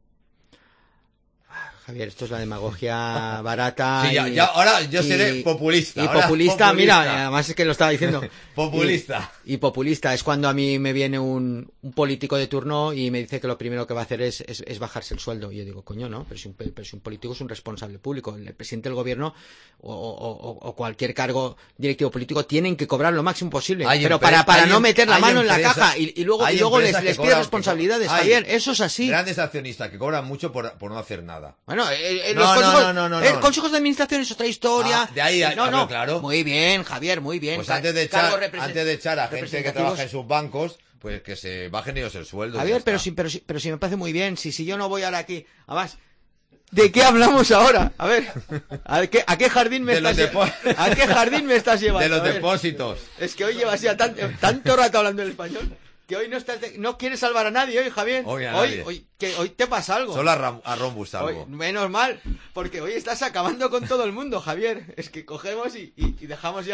Javier, esto es la demagogia barata. Sí, ya, y, ya, ahora yo seré y, populista. Y ahora populista, populista. mira, además es que lo estaba diciendo. Populista. Y, y populista es cuando a mí me viene un, un político de turno y me dice que lo primero que va a hacer es, es, es bajarse el sueldo. Y yo digo, coño, no, pero si, un, pero si un político es un responsable público, el presidente del gobierno o, o, o cualquier cargo directivo político tienen que cobrar lo máximo posible. Hay pero empresa, para, para hay, no meter la mano empresa, en la caja y, y luego, y luego les, les pide responsabilidades, hay Javier. Eso es así. Grandes accionistas que cobran mucho por, por no hacer nada. Bueno, eh, eh, no, los no, consejos, no, no, no, eh, no. consejos de administración es otra historia. Ah, de ahí, a, no, no, claro. Muy bien, Javier, muy bien. Pues antes de echar, antes de echar a gente que trabaja en sus bancos, pues que se bajen ellos el sueldo. Javier, pero si, pero si, pero si me parece muy bien, si, si yo no voy ahora aquí, además, ¿de qué hablamos ahora? A ver, ¿a qué, a qué jardín me de estás llevando? ¿A qué jardín me estás llevando? De los depósitos. Es que hoy llevas ya tanto, tanto rato hablando en español. Que hoy no estás de... no quieres salvar a nadie hoy, Javier. Hoy, a hoy, nadie. hoy, que hoy te pasa algo. Solo a, Ram... a Rombus algo. Hoy, menos mal, porque hoy estás acabando con todo el mundo, Javier. Es que cogemos y, y, y dejamos ya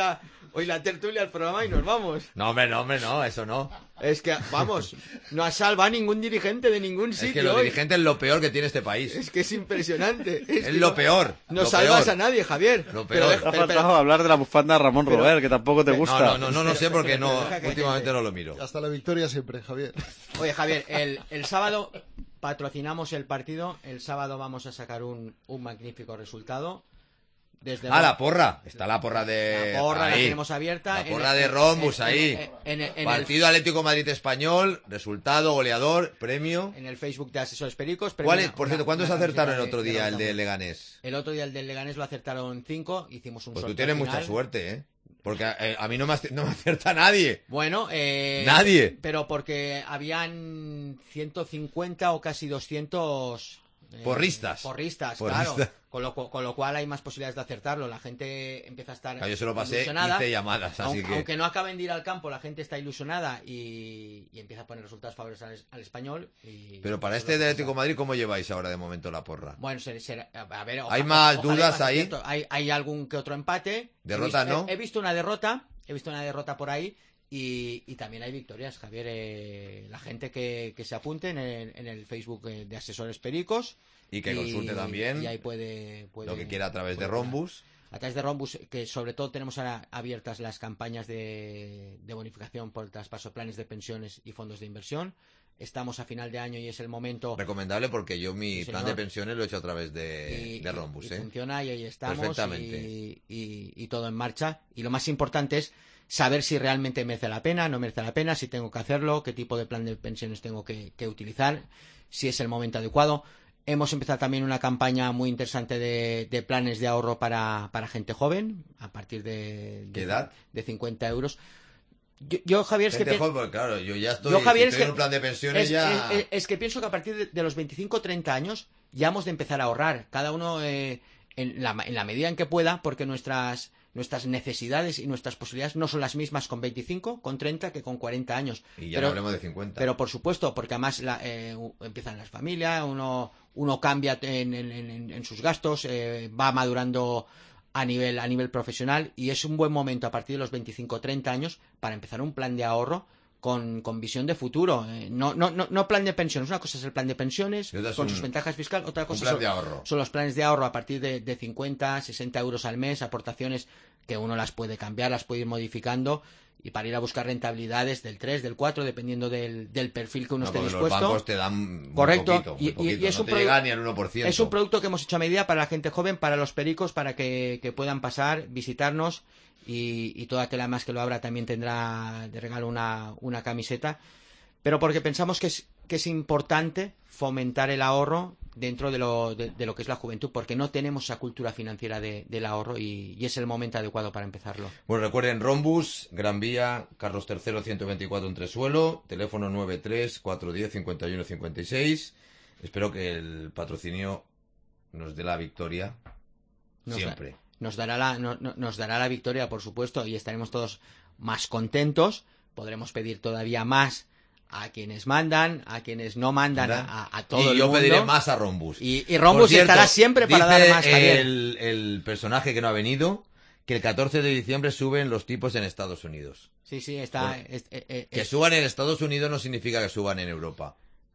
hoy la tertulia al programa y nos vamos. No, hombre, no, hombre, no, eso no. Es que, vamos, no ha salvado a ningún dirigente de ningún sitio. Es que los hoy. dirigentes es lo peor que tiene este país. Es que es impresionante. Es, que lo no, peor. No lo salvas peor. a nadie, Javier. Lo Pero peor. deja- Te ha pero- faltado pero- hablar de la bufanda de Ramón pero- Robert, que tampoco te gusta. No, no, no, no, no sé porque no, Deja que últimamente gente- no lo miro. Hasta la victoria siempre, Javier. Oye, Javier, el, el sábado patrocinamos el partido. El sábado vamos a sacar un, un magnífico resultado. Desde Ah, la porra. Está la porra de... La porra la ahí. tenemos abierta. La En porra el- de en- Rombus en- ahí. en- en- en Partido Atlético Madrid Español, resultado, goleador, premio. el, en el Facebook de Asesores Pericos. ¿Cuál es, Una- por cierto, una- cuántos una acertaron el camiseta otro de- día de el de Roldán. Leganés? El otro día el del Leganés lo acertaron cinco. Hicimos un Pues tú sorteo tienes final. mucha suerte, ¿eh? Porque eh, a mí no me, ace- no me acierta nadie. Bueno, eh, Nadie. Pero porque habían ciento cincuenta o casi doscientos eh, Porristas. Porristas, Porristas. claro. Con lo, cu- con lo cual hay más posibilidades de acertarlo. La gente empieza a estar Claro, yo se lo pasé, ilusionada. hice llamadas, así aunque, que... aunque no acaben de ir al campo, la gente está ilusionada y, y empieza a poner resultados favorables al, al español. Y, Pero para y este eso de es lo que Atlético de Madrid, ¿cómo lleváis ahora de momento la porra? pasa. Bueno, se- se- a ver, ¿Hay más ojalá dudas más ahí? aciertos. Hay, hay algún que otro empate. Derrota, He visto- ¿no? He, he visto una derrota. He visto una derrota por ahí. Y, y también hay victorias, Javier. eh, la gente que, que se apunte en el, en el Facebook eh, de Asesores Pericos. Y que consulte también Y ahí puede, puede- lo que quiera a través de puede- Rombus. A través de Rombus, que sobre todo tenemos ahora abiertas las campañas de, de bonificación por traspaso, planes de pensiones y fondos de inversión. Estamos a final de año y es el momento. Recomendable porque yo mi Sí, plan señor. de pensiones lo he hecho a través de, y, de Rombus, y ¿eh? funciona y ahí estamos Perfectamente. y, y- y todo en marcha. Y lo más importante es saber si realmente merece la pena, no merece la pena, si tengo que hacerlo, qué tipo de plan de pensiones tengo que, que utilizar, si es el momento adecuado. Hemos empezado también una campaña muy interesante de, de planes de ahorro para, para gente joven, a partir de, de, ¿Qué edad? de cincuenta euros. Yo, yo, Javier, es que Gente pi- joven, porque, claro, yo ya estoy, yo, Javier, si es estoy que- en un plan de pensiones es, ya... es- es que pienso que a partir de, de los veinticinco o treinta años ya hemos de empezar a ahorrar, cada uno eh, en, la, en la medida en que pueda, porque nuestras nuestras necesidades y nuestras posibilidades no son las mismas con veinticinco, con treinta que con cuarenta años. Y ya no hablemos de cincuenta. Pero por supuesto, porque además la, eh, u- empiezan las familias, uno uno cambia en, en- en- en sus gastos, eh, va madurando a nivel a nivel profesional y es un buen momento a partir de los veinticinco o treinta años para empezar un plan de ahorro con, con visión de futuro. Eh, no, no, no, no plan de pensiones. Una cosa es el plan de pensiones Y otra es con un- sus ventajas fiscales. Otra cosa plan son, de ahorro. son los planes de ahorro a partir de, de cincuenta, sesenta euros al mes, aportaciones que uno las puede cambiar, las puede ir modificando y para ir a buscar rentabilidades del tres, del cuatro, dependiendo del, del perfil que uno No, esté porque dispuesto. los bancos te dan muy Correcto. poquito, muy y, y- y poquito, es no un te produ- llega ni al uno por ciento. es un producto que hemos hecho a medida para la gente joven, para los pericos, para que, que puedan pasar, visitarnos y, y toda aquella más que lo abra también tendrá de regalo una, una camiseta. Pero porque pensamos que es, que es importante fomentar el ahorro dentro de lo, de, de lo que es la juventud, porque no tenemos esa cultura financiera de- del ahorro y, y es el momento adecuado para empezarlo. Bueno, recuerden, Rombus, Gran Vía, Carlos tercero, ciento veinticuatro en Tresuelo, teléfono nueve tres, cuatro uno cero, cincuenta y uno cincuenta y seis. Espero que el patrocinio nos dé la victoria Nos da- siempre. nos dará la, no- no- nos dará la victoria, por supuesto, y estaremos todos más contentos. Podremos pedir todavía más a quienes mandan, a quienes no mandan, ¿Verdad? a, a todo y el yo mundo. pediré más a Rombus. Y, y Rombus Por cierto, estará siempre para dice dar más, Javier. El, el personaje que no ha venido, que el catorce de diciembre suben los tipos en Estados Unidos. Sí, sí, está... Bueno, es- eh, eh, Que es- suban en Estados Unidos no significa que suban en Europa.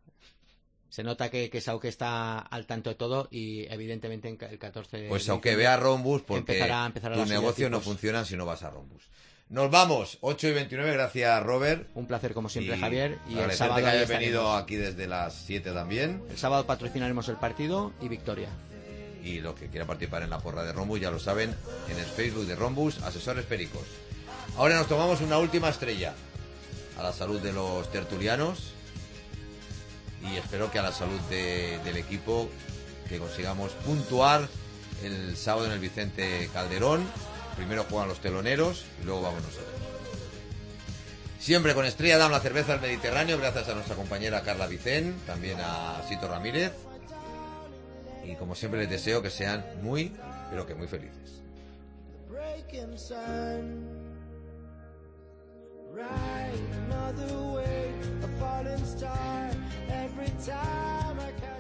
Se nota que, que Sauque está al tanto de todo y evidentemente en ca- el catorce de Pues aunque diciembre vea Rombus, porque empezará- empezará tu la subida de negocio no tipos. funciona si no vas a Rombus. Nos vamos, ocho y veintinueve, gracias Robert. Un placer como siempre, Y Javier. Y el agradecerte sábado que ahí hayas venido estaremos. aquí desde las siete también. El sábado patrocinaremos el partido y victoria. Y los que quieran participar en la porra de Rombus ya lo saben, en el Facebook de Rombus, Asesores Pericos. Ahora nos tomamos una última estrella. A la salud de los tertulianos. Y espero que a la salud de- del equipo, que consigamos puntuar el sábado en el Vicente Calderón. Primero juegan los teloneros y luego vamos nosotros. Siempre con Estrella Damm, la cerveza del Mediterráneo, gracias a nuestra compañera Carla Vicén, también a Sito Ramírez. Y como siempre les deseo que sean muy, pero que muy felices. breaking sun. Ride another wave, a falling star. Every time I count.